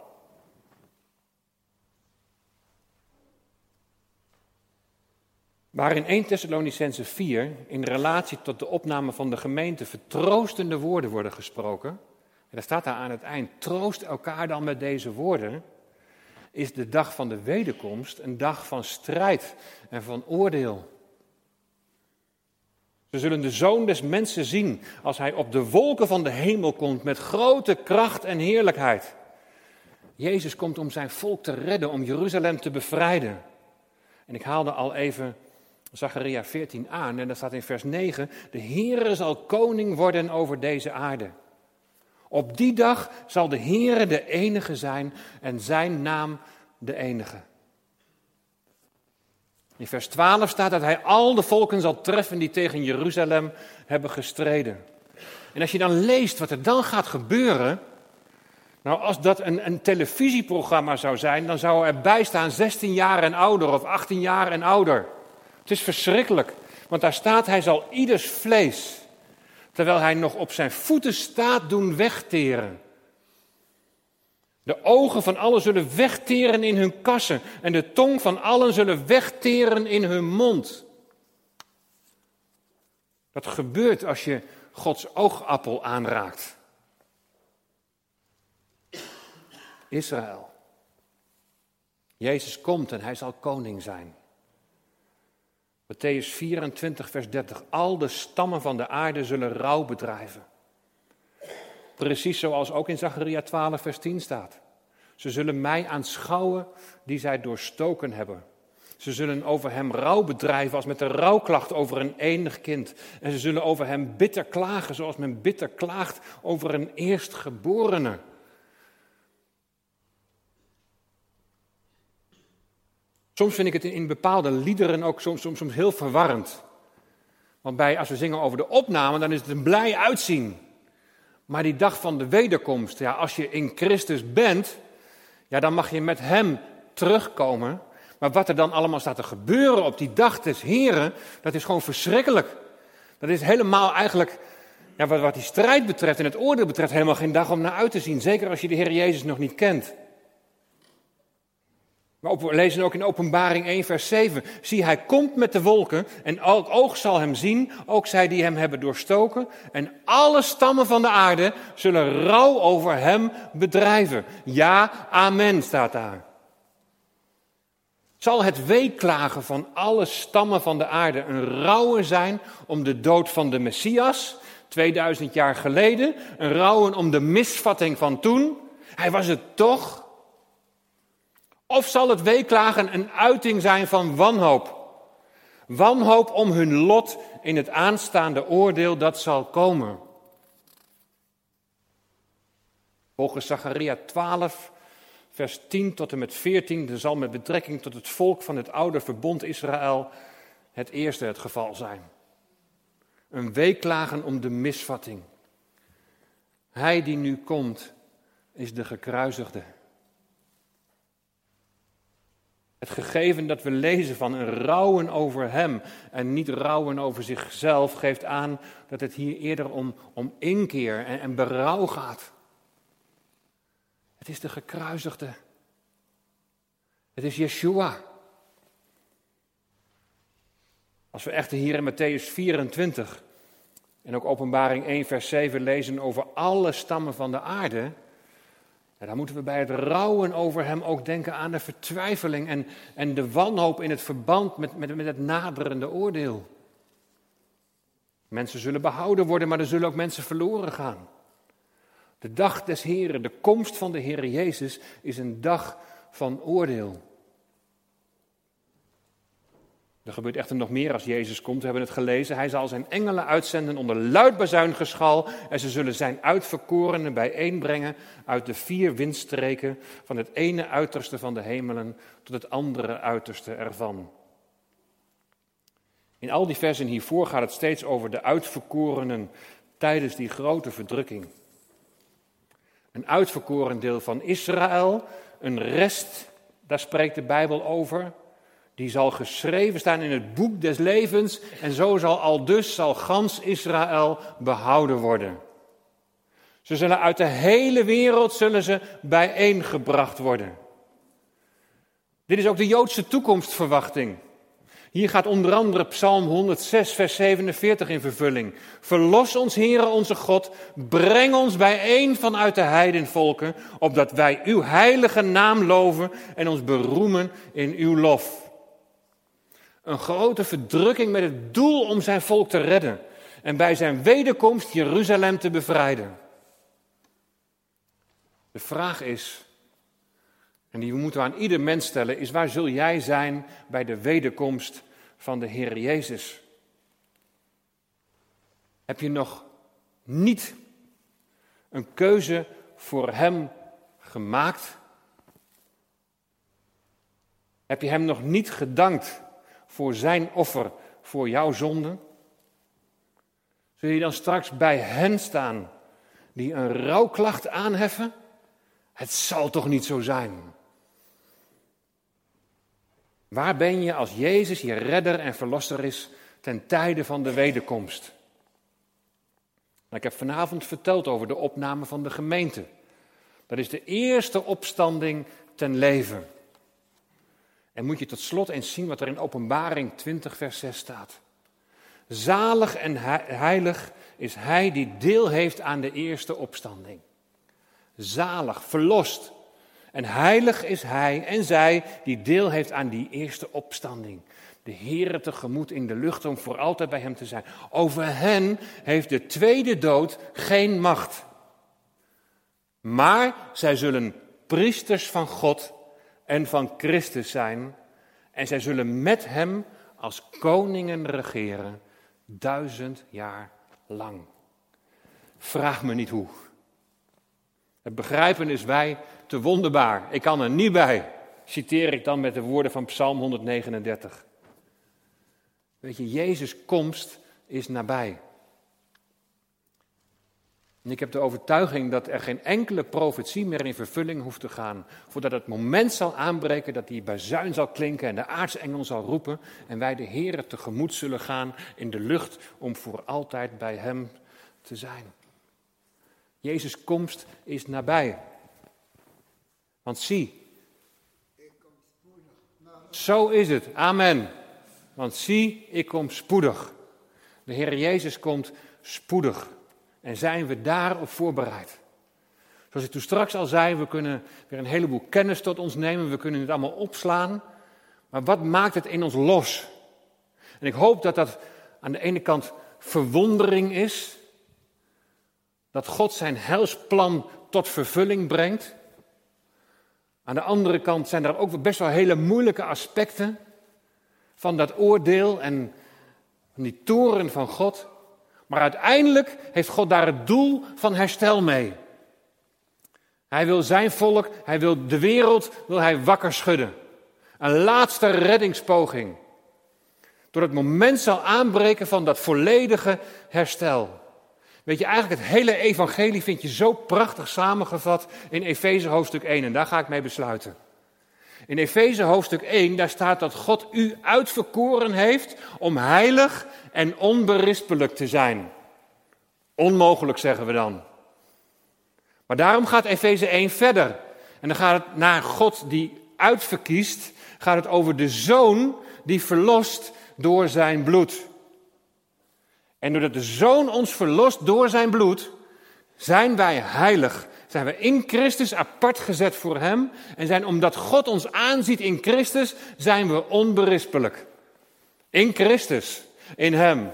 Waar in 1 Thessalonicenzen 4 in relatie tot de opname van de gemeente vertroostende woorden worden gesproken, en daar staat daar aan het eind, troost elkaar dan met deze woorden, is de dag van de wederkomst een dag van strijd en van oordeel. Ze zullen de Zoon des Mensen zien als hij op de wolken van de hemel komt met grote kracht en heerlijkheid. Jezus komt om zijn volk te redden, om Jeruzalem te bevrijden. En ik haalde al even Zacharia 14 aan en daar staat in vers 9, de Heere zal koning worden over deze aarde. Op die dag zal de Heere de enige zijn en zijn naam de enige. In vers 12 staat dat hij al de volken zal treffen die tegen Jeruzalem hebben gestreden. En als je dan leest wat er dan gaat gebeuren, nou als dat een televisieprogramma zou zijn, dan zou er bij staan 16 jaar en ouder of 18 jaar en ouder. Het is verschrikkelijk, want daar staat hij zal ieders vlees, terwijl hij nog op zijn voeten staat, doen wegteren. De ogen van allen zullen wegteren in hun kassen en de tong van allen zullen wegteren in hun mond. Dat gebeurt als je Gods oogappel aanraakt. Israël. Jezus komt en hij zal koning zijn. Mattheüs 24 vers 30. Al de stammen van de aarde zullen rouw bedrijven. Precies zoals ook in Zacharia 12 vers 10 staat. Ze zullen mij aanschouwen die zij doorstoken hebben. Ze zullen over hem rouw bedrijven als met een rouwklacht over een enig kind. En ze zullen over hem bitter klagen zoals men bitter klaagt over een eerstgeborene. Soms vind ik het in bepaalde liederen ook soms heel verwarrend. Want als we zingen over de opname, dan is het een blij uitzien. Maar die dag van de wederkomst, als je in Christus bent, dan mag je met hem terugkomen. Maar wat er dan allemaal staat te gebeuren op die dag des Heren, dat is gewoon verschrikkelijk. Dat is helemaal eigenlijk, wat die strijd betreft en het oordeel betreft, helemaal geen dag om naar uit te zien. Zeker als je de Heer Jezus nog niet kent. Maar we lezen ook in Openbaring 1 vers 7. Zie, hij komt met de wolken en elk oog zal hem zien, ook zij die hem hebben doorstoken. En alle stammen van de aarde zullen rouw over hem bedrijven. Ja, amen staat daar. Zal het weeklagen van alle stammen van de aarde een rouwen zijn om de dood van de Messias, 2000 jaar geleden? Een rouwen om de misvatting van toen? Hij was het toch? Of zal het weeklagen een uiting zijn van wanhoop? Wanhoop om hun lot in het aanstaande oordeel dat zal komen. Volgens Zacharia 12, vers 10 tot en met 14, zal met betrekking tot het volk van het oude verbond Israël het eerste het geval zijn. Een weeklagen om de misvatting. Hij die nu komt, is de gekruisigde. Het gegeven dat we lezen van een rouwen over hem en niet rouwen over zichzelf, geeft aan dat het hier eerder om inkeer en berouw gaat. Het is de gekruisigde. Het is Yeshua. Als we echt hier in Mattheüs 24 en ook Openbaring 1 vers 7 lezen over alle stammen van de aarde, ja, dan moeten we bij het rouwen over hem ook denken aan de vertwijfeling en de wanhoop in het verband met het naderende oordeel. Mensen zullen behouden worden, maar er zullen ook mensen verloren gaan. De dag des Heren, de komst van de Heer Jezus, is een dag van oordeel. Er gebeurt echter nog meer als Jezus komt. We hebben het gelezen. Hij zal zijn engelen uitzenden onder luid bazuingeschal. En ze zullen zijn uitverkorenen bijeenbrengen uit de 4 windstreken. Van het ene uiterste van de hemelen tot het andere uiterste ervan. In al die versen hiervoor gaat het steeds over de uitverkorenen tijdens die grote verdrukking. Een uitverkoren deel van Israël, een rest, daar spreekt de Bijbel over. Die zal geschreven staan in het boek des levens en zo zal gans Israël behouden worden. Ze zullen uit de hele wereld bijeengebracht worden. Dit is ook de Joodse toekomstverwachting. Hier gaat onder andere Psalm 106 vers 47 in vervulling. Verlos ons, Heere onze God, breng ons bijeen vanuit de heidenvolken, opdat wij uw heilige naam loven en ons beroemen in uw lof. Een grote verdrukking met het doel om zijn volk te redden en bij zijn wederkomst Jeruzalem te bevrijden. De vraag is, en die moeten we aan ieder mens stellen, is: waar zul jij zijn bij de wederkomst van de Heer Jezus? Heb je nog niet een keuze voor hem gemaakt? Heb je hem nog niet gedankt voor zijn offer voor jouw zonde? Zul je dan straks bij hen staan die een rouwklacht aanheffen? Het zal toch niet zo zijn? Waar ben je als Jezus je redder en verlosser is ten tijde van de wederkomst? Nou, ik heb vanavond verteld over de opname van de gemeente. Dat is de eerste opstanding ten leven. En moet je tot slot eens zien wat er in Openbaring 20 vers 6 staat. Zalig en heilig is hij die deel heeft aan de eerste opstanding. Zalig, verlost. En heilig is hij en zij die deel heeft aan die eerste opstanding. De Heere tegemoet in de lucht om voor altijd bij hem te zijn. Over hen heeft de tweede dood geen macht. Maar zij zullen priesters van God en van Christus zijn. En zij zullen met hem als koningen regeren 1000 jaar lang. Vraag me niet hoe. Het begrijpen is wij te wonderbaar. Ik kan er niet bij, citeer ik dan met de woorden van Psalm 139. Weet je, Jezus' komst is nabij. En ik heb de overtuiging dat er geen enkele profetie meer in vervulling hoeft te gaan, voordat het moment zal aanbreken dat die bazuin zal klinken en de aartsengel zal roepen en wij de Heere tegemoet zullen gaan in de lucht om voor altijd bij hem te zijn. Jezus' komst is nabij. Want zie, zo is het. Amen. Want zie, ik kom spoedig. De Heer Jezus komt spoedig. En zijn we daarop voorbereid? Zoals ik toen straks al zei, we kunnen weer een heleboel kennis tot ons nemen. We kunnen het allemaal opslaan. Maar wat maakt het in ons los? En ik hoop dat dat aan de ene kant verwondering is. Dat God zijn heilsplan tot vervulling brengt. Aan de andere kant zijn er ook best wel hele moeilijke aspecten van dat oordeel en van die toorn van God. Maar uiteindelijk heeft God daar het doel van herstel mee. Hij wil zijn volk, hij wil de wereld, wil hij wakker schudden. Een laatste reddingspoging. Door het moment zal aanbreken van dat volledige herstel. Weet je, eigenlijk het hele evangelie vind je zo prachtig samengevat in Efeze hoofdstuk 1. En daar ga ik mee besluiten. In Efeze hoofdstuk 1, daar staat dat God u uitverkoren heeft om heilig en onberispelijk te zijn. Onmogelijk, zeggen we dan. Maar daarom gaat Efeze 1 verder. En dan gaat het naar God die uitverkiest, gaat het over de Zoon die verlost door zijn bloed. En doordat de Zoon ons verlost door zijn bloed, zijn wij heilig. Zijn we in Christus apart gezet voor hem. En zijn omdat God ons aanziet in Christus, zijn we onberispelijk. In Christus, in hem.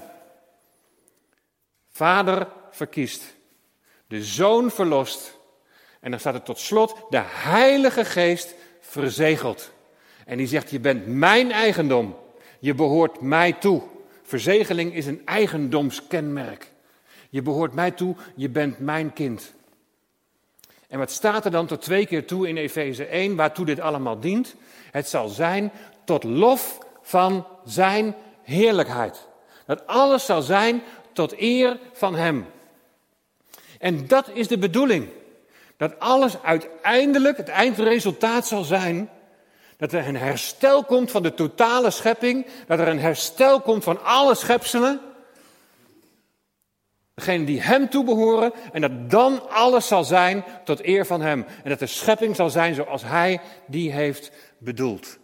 Vader verkiest, de Zoon verlost. En dan staat er tot slot, de Heilige Geest verzegelt. En die zegt, je bent mijn eigendom. Je behoort mij toe. Verzegeling is een eigendomskenmerk. Je behoort mij toe, je bent mijn kind. En wat staat er dan tot 2 keer toe in Efeze 1, waartoe dit allemaal dient? Het zal zijn tot lof van zijn heerlijkheid. Dat alles zal zijn tot eer van hem. En dat is de bedoeling. Dat alles uiteindelijk, het eindresultaat zal zijn, dat er een herstel komt van de totale schepping, dat er een herstel komt van alle schepselen, degenen die hem toebehoren, en dat dan alles zal zijn tot eer van hem. En dat de schepping zal zijn zoals hij die heeft bedoeld.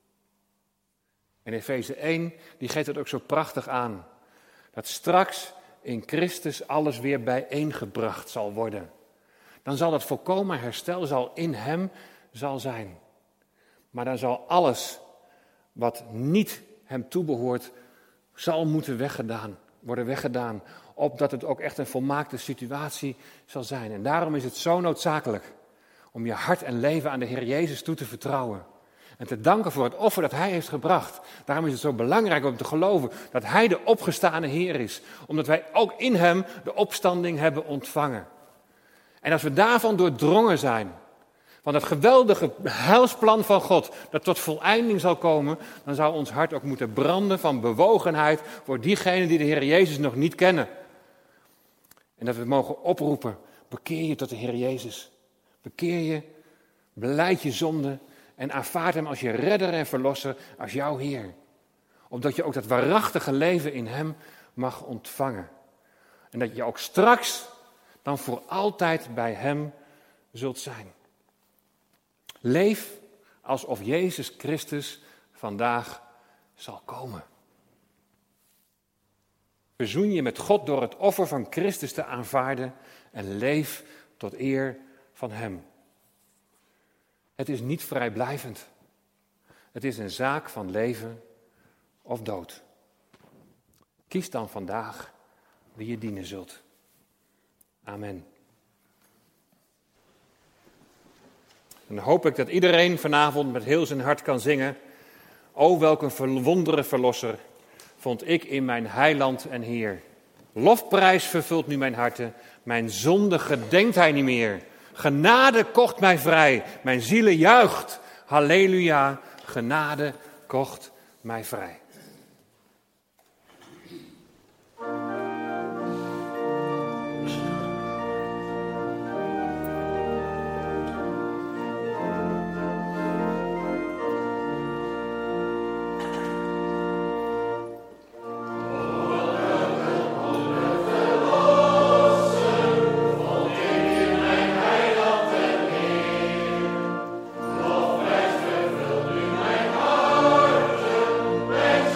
En Efeze 1, die geeft het ook zo prachtig aan. Dat straks in Christus alles weer bijeengebracht zal worden. Dan zal dat volkomen herstel zal in hem zal zijn. Maar dan zal alles wat niet hem toebehoort, zal moeten worden weggedaan. Opdat het ook echt een volmaakte situatie zal zijn. En daarom is het zo noodzakelijk om je hart en leven aan de Heer Jezus toe te vertrouwen. En te danken voor het offer dat hij heeft gebracht. Daarom is het zo belangrijk om te geloven dat hij de opgestane Heer is. Omdat wij ook in hem de opstanding hebben ontvangen. En als we daarvan doordrongen zijn, van het geweldige heilsplan van God, dat tot voleinding zal komen, dan zou ons hart ook moeten branden van bewogenheid voor diegenen die de Heer Jezus nog niet kennen. En dat we mogen oproepen, bekeer je tot de Heer Jezus. Bekeer je, belijd je zonde en aanvaard hem als je redder en verlosser, als jouw Heer. Opdat je ook dat waarachtige leven in hem mag ontvangen. En dat je ook straks dan voor altijd bij hem zult zijn. Leef alsof Jezus Christus vandaag zal komen. Verzoen je met God door het offer van Christus te aanvaarden en leef tot eer van hem. Het is niet vrijblijvend. Het is een zaak van leven of dood. Kies dan vandaag wie je dienen zult. Amen. En dan hoop ik dat iedereen vanavond met heel zijn hart kan zingen. O, welk een wondere verlosser vond ik in mijn heiland en Heer. Lofprijs vervult nu mijn harten, mijn zonde gedenkt hij niet meer. Genade kocht mij vrij, mijn ziele juicht. Halleluja, genade kocht mij vrij. Mijn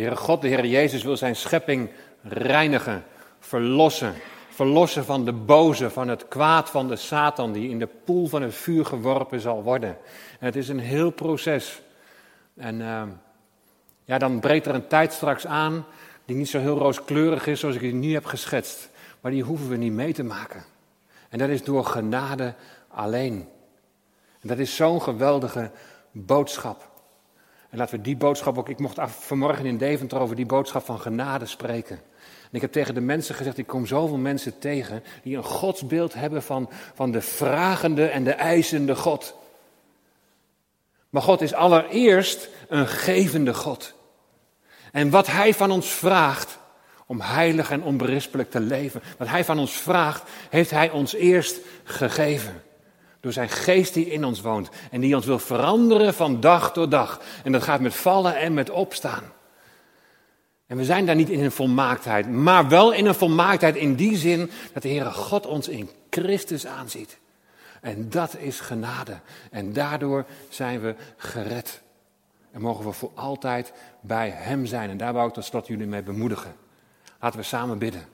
Heere God, de Heer Jezus wil zijn schepping reinigen, verlossen. Verlossen van de boze, van het kwaad van de Satan die in de poel van het vuur geworpen zal worden. En het is een heel proces. En dan breekt er een tijd straks aan die niet zo heel rooskleurig is zoals ik die nu heb geschetst. Maar die hoeven we niet mee te maken. En dat is door genade alleen. En dat is zo'n geweldige boodschap. En laten we die boodschap ook, ik mocht vanmorgen in Deventer over die boodschap van genade spreken. En ik heb tegen de mensen gezegd, ik kom zoveel mensen tegen die een godsbeeld hebben van de vragende en de eisende God. Maar God is allereerst een gevende God. En wat Hij van ons vraagt, om heilig en onberispelijk te leven, wat Hij van ons vraagt, heeft Hij ons eerst gegeven. Door zijn geest die in ons woont en die ons wil veranderen van dag tot dag. En dat gaat met vallen en met opstaan. En we zijn daar niet in een volmaaktheid, maar wel in een volmaaktheid in die zin dat de Heere God ons in Christus aanziet. En dat is genade. En daardoor zijn we gered. En mogen we voor altijd bij Hem zijn. En daar wou ik tot slot jullie mee bemoedigen. Laten we samen bidden.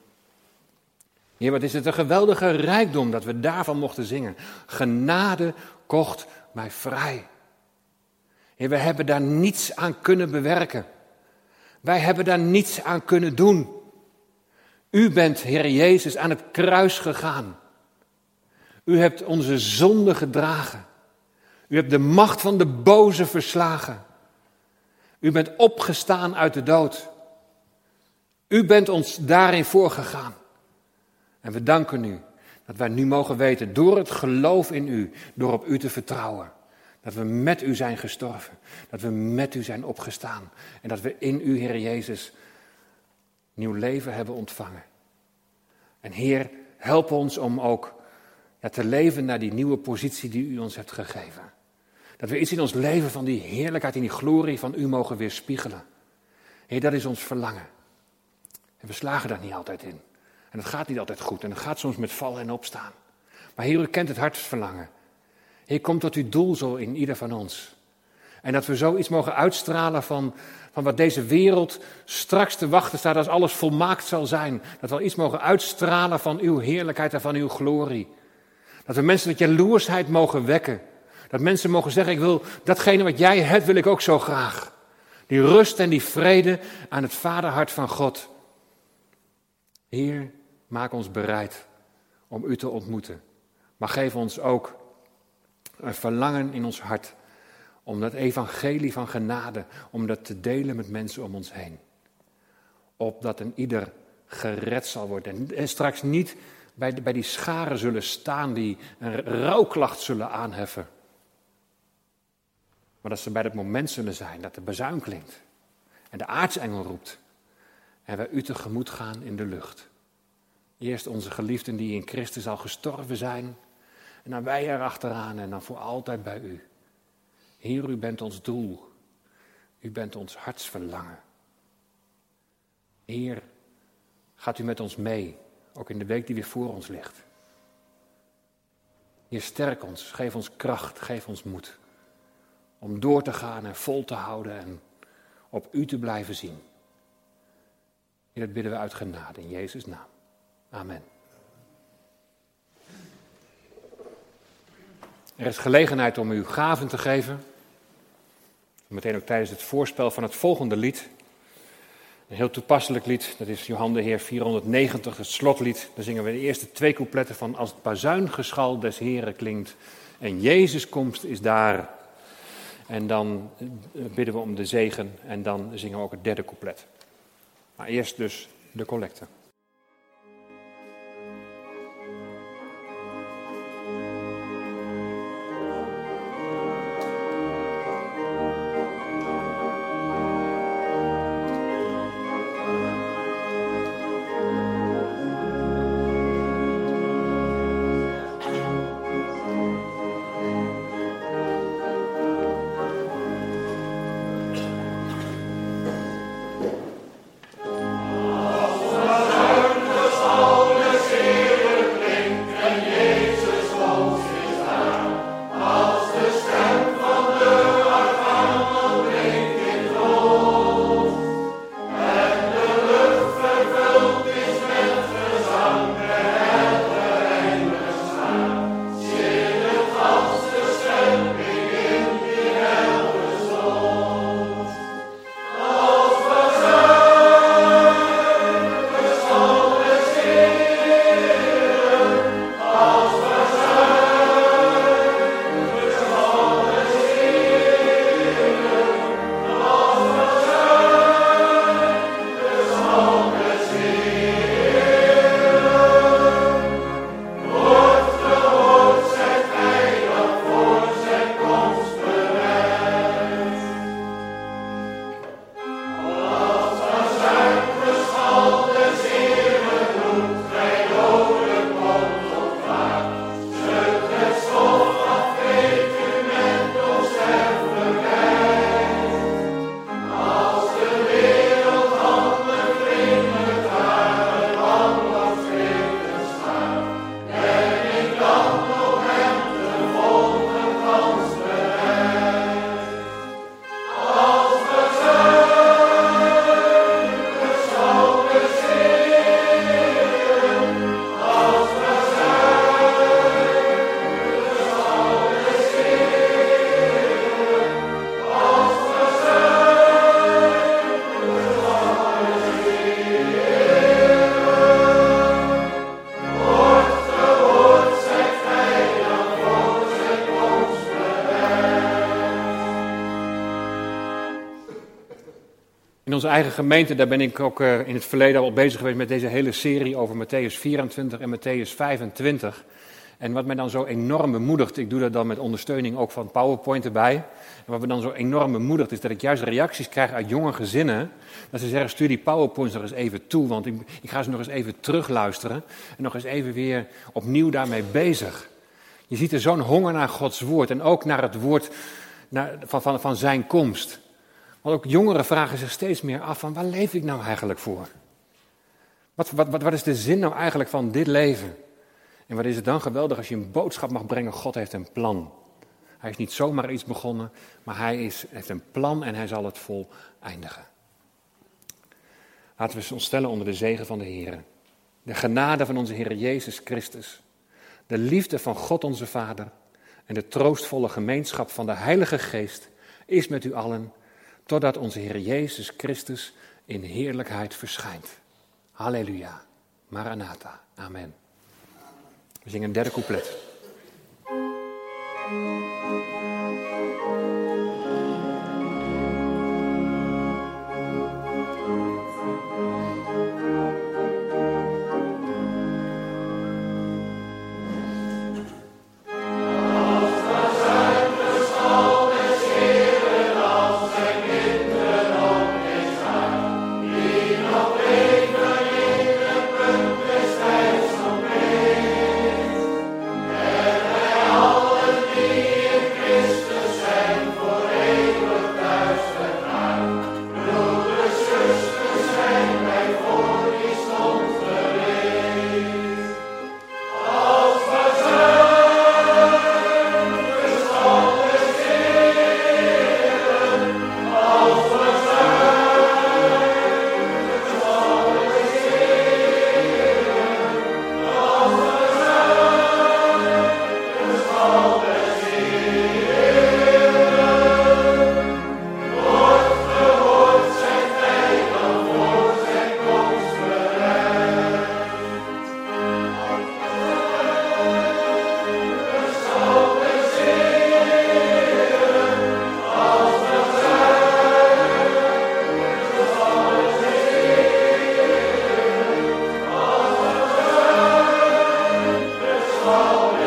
Heer, wat is het een geweldige rijkdom dat we daarvan mochten zingen. Genade kocht mij vrij. Heer, we hebben daar niets aan kunnen bewerken. Wij hebben daar niets aan kunnen doen. U bent, Heer Jezus, aan het kruis gegaan. U hebt onze zonde gedragen. U hebt de macht van de boze verslagen. U bent opgestaan uit de dood. U bent ons daarin voorgegaan. En we danken u dat wij nu mogen weten, door het geloof in u, door op u te vertrouwen, dat we met u zijn gestorven, dat we met u zijn opgestaan en dat we in u, Heer Jezus, nieuw leven hebben ontvangen. En Heer, help ons om ook te leven naar die nieuwe positie die u ons hebt gegeven. Dat we iets in ons leven van die heerlijkheid en die glorie van u mogen weerspiegelen. Heer, dat is ons verlangen. En we slagen daar niet altijd in. En het gaat niet altijd goed en het gaat soms met vallen en opstaan. Maar Heer, u kent het hartsverlangen. Heer, kom tot uw doel zo in ieder van ons. En dat we zoiets mogen uitstralen van wat deze wereld straks te wachten staat als alles volmaakt zal zijn. Dat we iets mogen uitstralen van uw heerlijkheid en van uw glorie. Dat we mensen met jaloersheid mogen wekken. Dat mensen mogen zeggen, ik wil datgene wat jij hebt, wil ik ook zo graag. Die rust en die vrede aan het vaderhart van God. Heer, maak ons bereid om u te ontmoeten. Maar geef ons ook een verlangen in ons hart om dat evangelie van genade, om dat te delen met mensen om ons heen. Opdat een ieder gered zal worden. En straks niet bij die scharen zullen staan die een rouwklacht zullen aanheffen. Maar dat ze bij dat moment zullen zijn dat de bazuin klinkt. En de aartsengel roept. En wij u tegemoet gaan in de lucht. Eerst onze geliefden die in Christus al gestorven zijn. En dan wij erachteraan en dan voor altijd bij u. Heer, u bent ons doel. U bent ons hartsverlangen. Heer, gaat u met ons mee. Ook in de week die weer voor ons ligt. Heer, sterk ons. Geef ons kracht. Geef ons moed. Om door te gaan en vol te houden en op u te blijven zien. Heer, dat bidden we uit genade in Jezus' naam. Amen. Er is gelegenheid om u gaven te geven. Meteen ook tijdens het voorspel van het volgende lied. Een heel toepasselijk lied, dat is Johan de Heer 490, het slotlied. Daar zingen we de eerste 2 coupletten van als het bazuingeschal des Heren klinkt. En Jezus' komst is daar. En dan bidden we om de zegen en dan zingen we ook het 3e couplet. Maar eerst dus de collecte. Oh, onze eigen gemeente, daar ben ik ook in het verleden al bezig geweest met deze hele serie over Mattheüs 24 en Mattheüs 25. En wat mij dan zo enorm bemoedigt, ik doe dat dan met ondersteuning ook van PowerPoint erbij. En wat me dan zo enorm bemoedigt is dat ik juist reacties krijg uit jonge gezinnen. Dat ze zeggen, stuur die PowerPoints nog eens even toe, want ik ga ze nog eens even terugluisteren. En nog eens even weer opnieuw daarmee bezig. Je ziet er zo'n honger naar Gods woord en ook naar het woord van zijn komst. Want ook jongeren vragen zich steeds meer af van waar leef ik nou eigenlijk voor? Wat is de zin nou eigenlijk van dit leven? En wat is het dan geweldig als je een boodschap mag brengen, God heeft een plan. Hij is niet zomaar iets begonnen, maar hij heeft een plan en hij zal het voleindigen. Laten we ons stellen onder de zegen van de Heer. De genade van onze Heer Jezus Christus, de liefde van God onze Vader en de troostvolle gemeenschap van de Heilige Geest is met u allen, totdat onze Heer Jezus Christus in heerlijkheid verschijnt. Halleluja. Maranatha. Amen. We zingen een derde couplet. Oh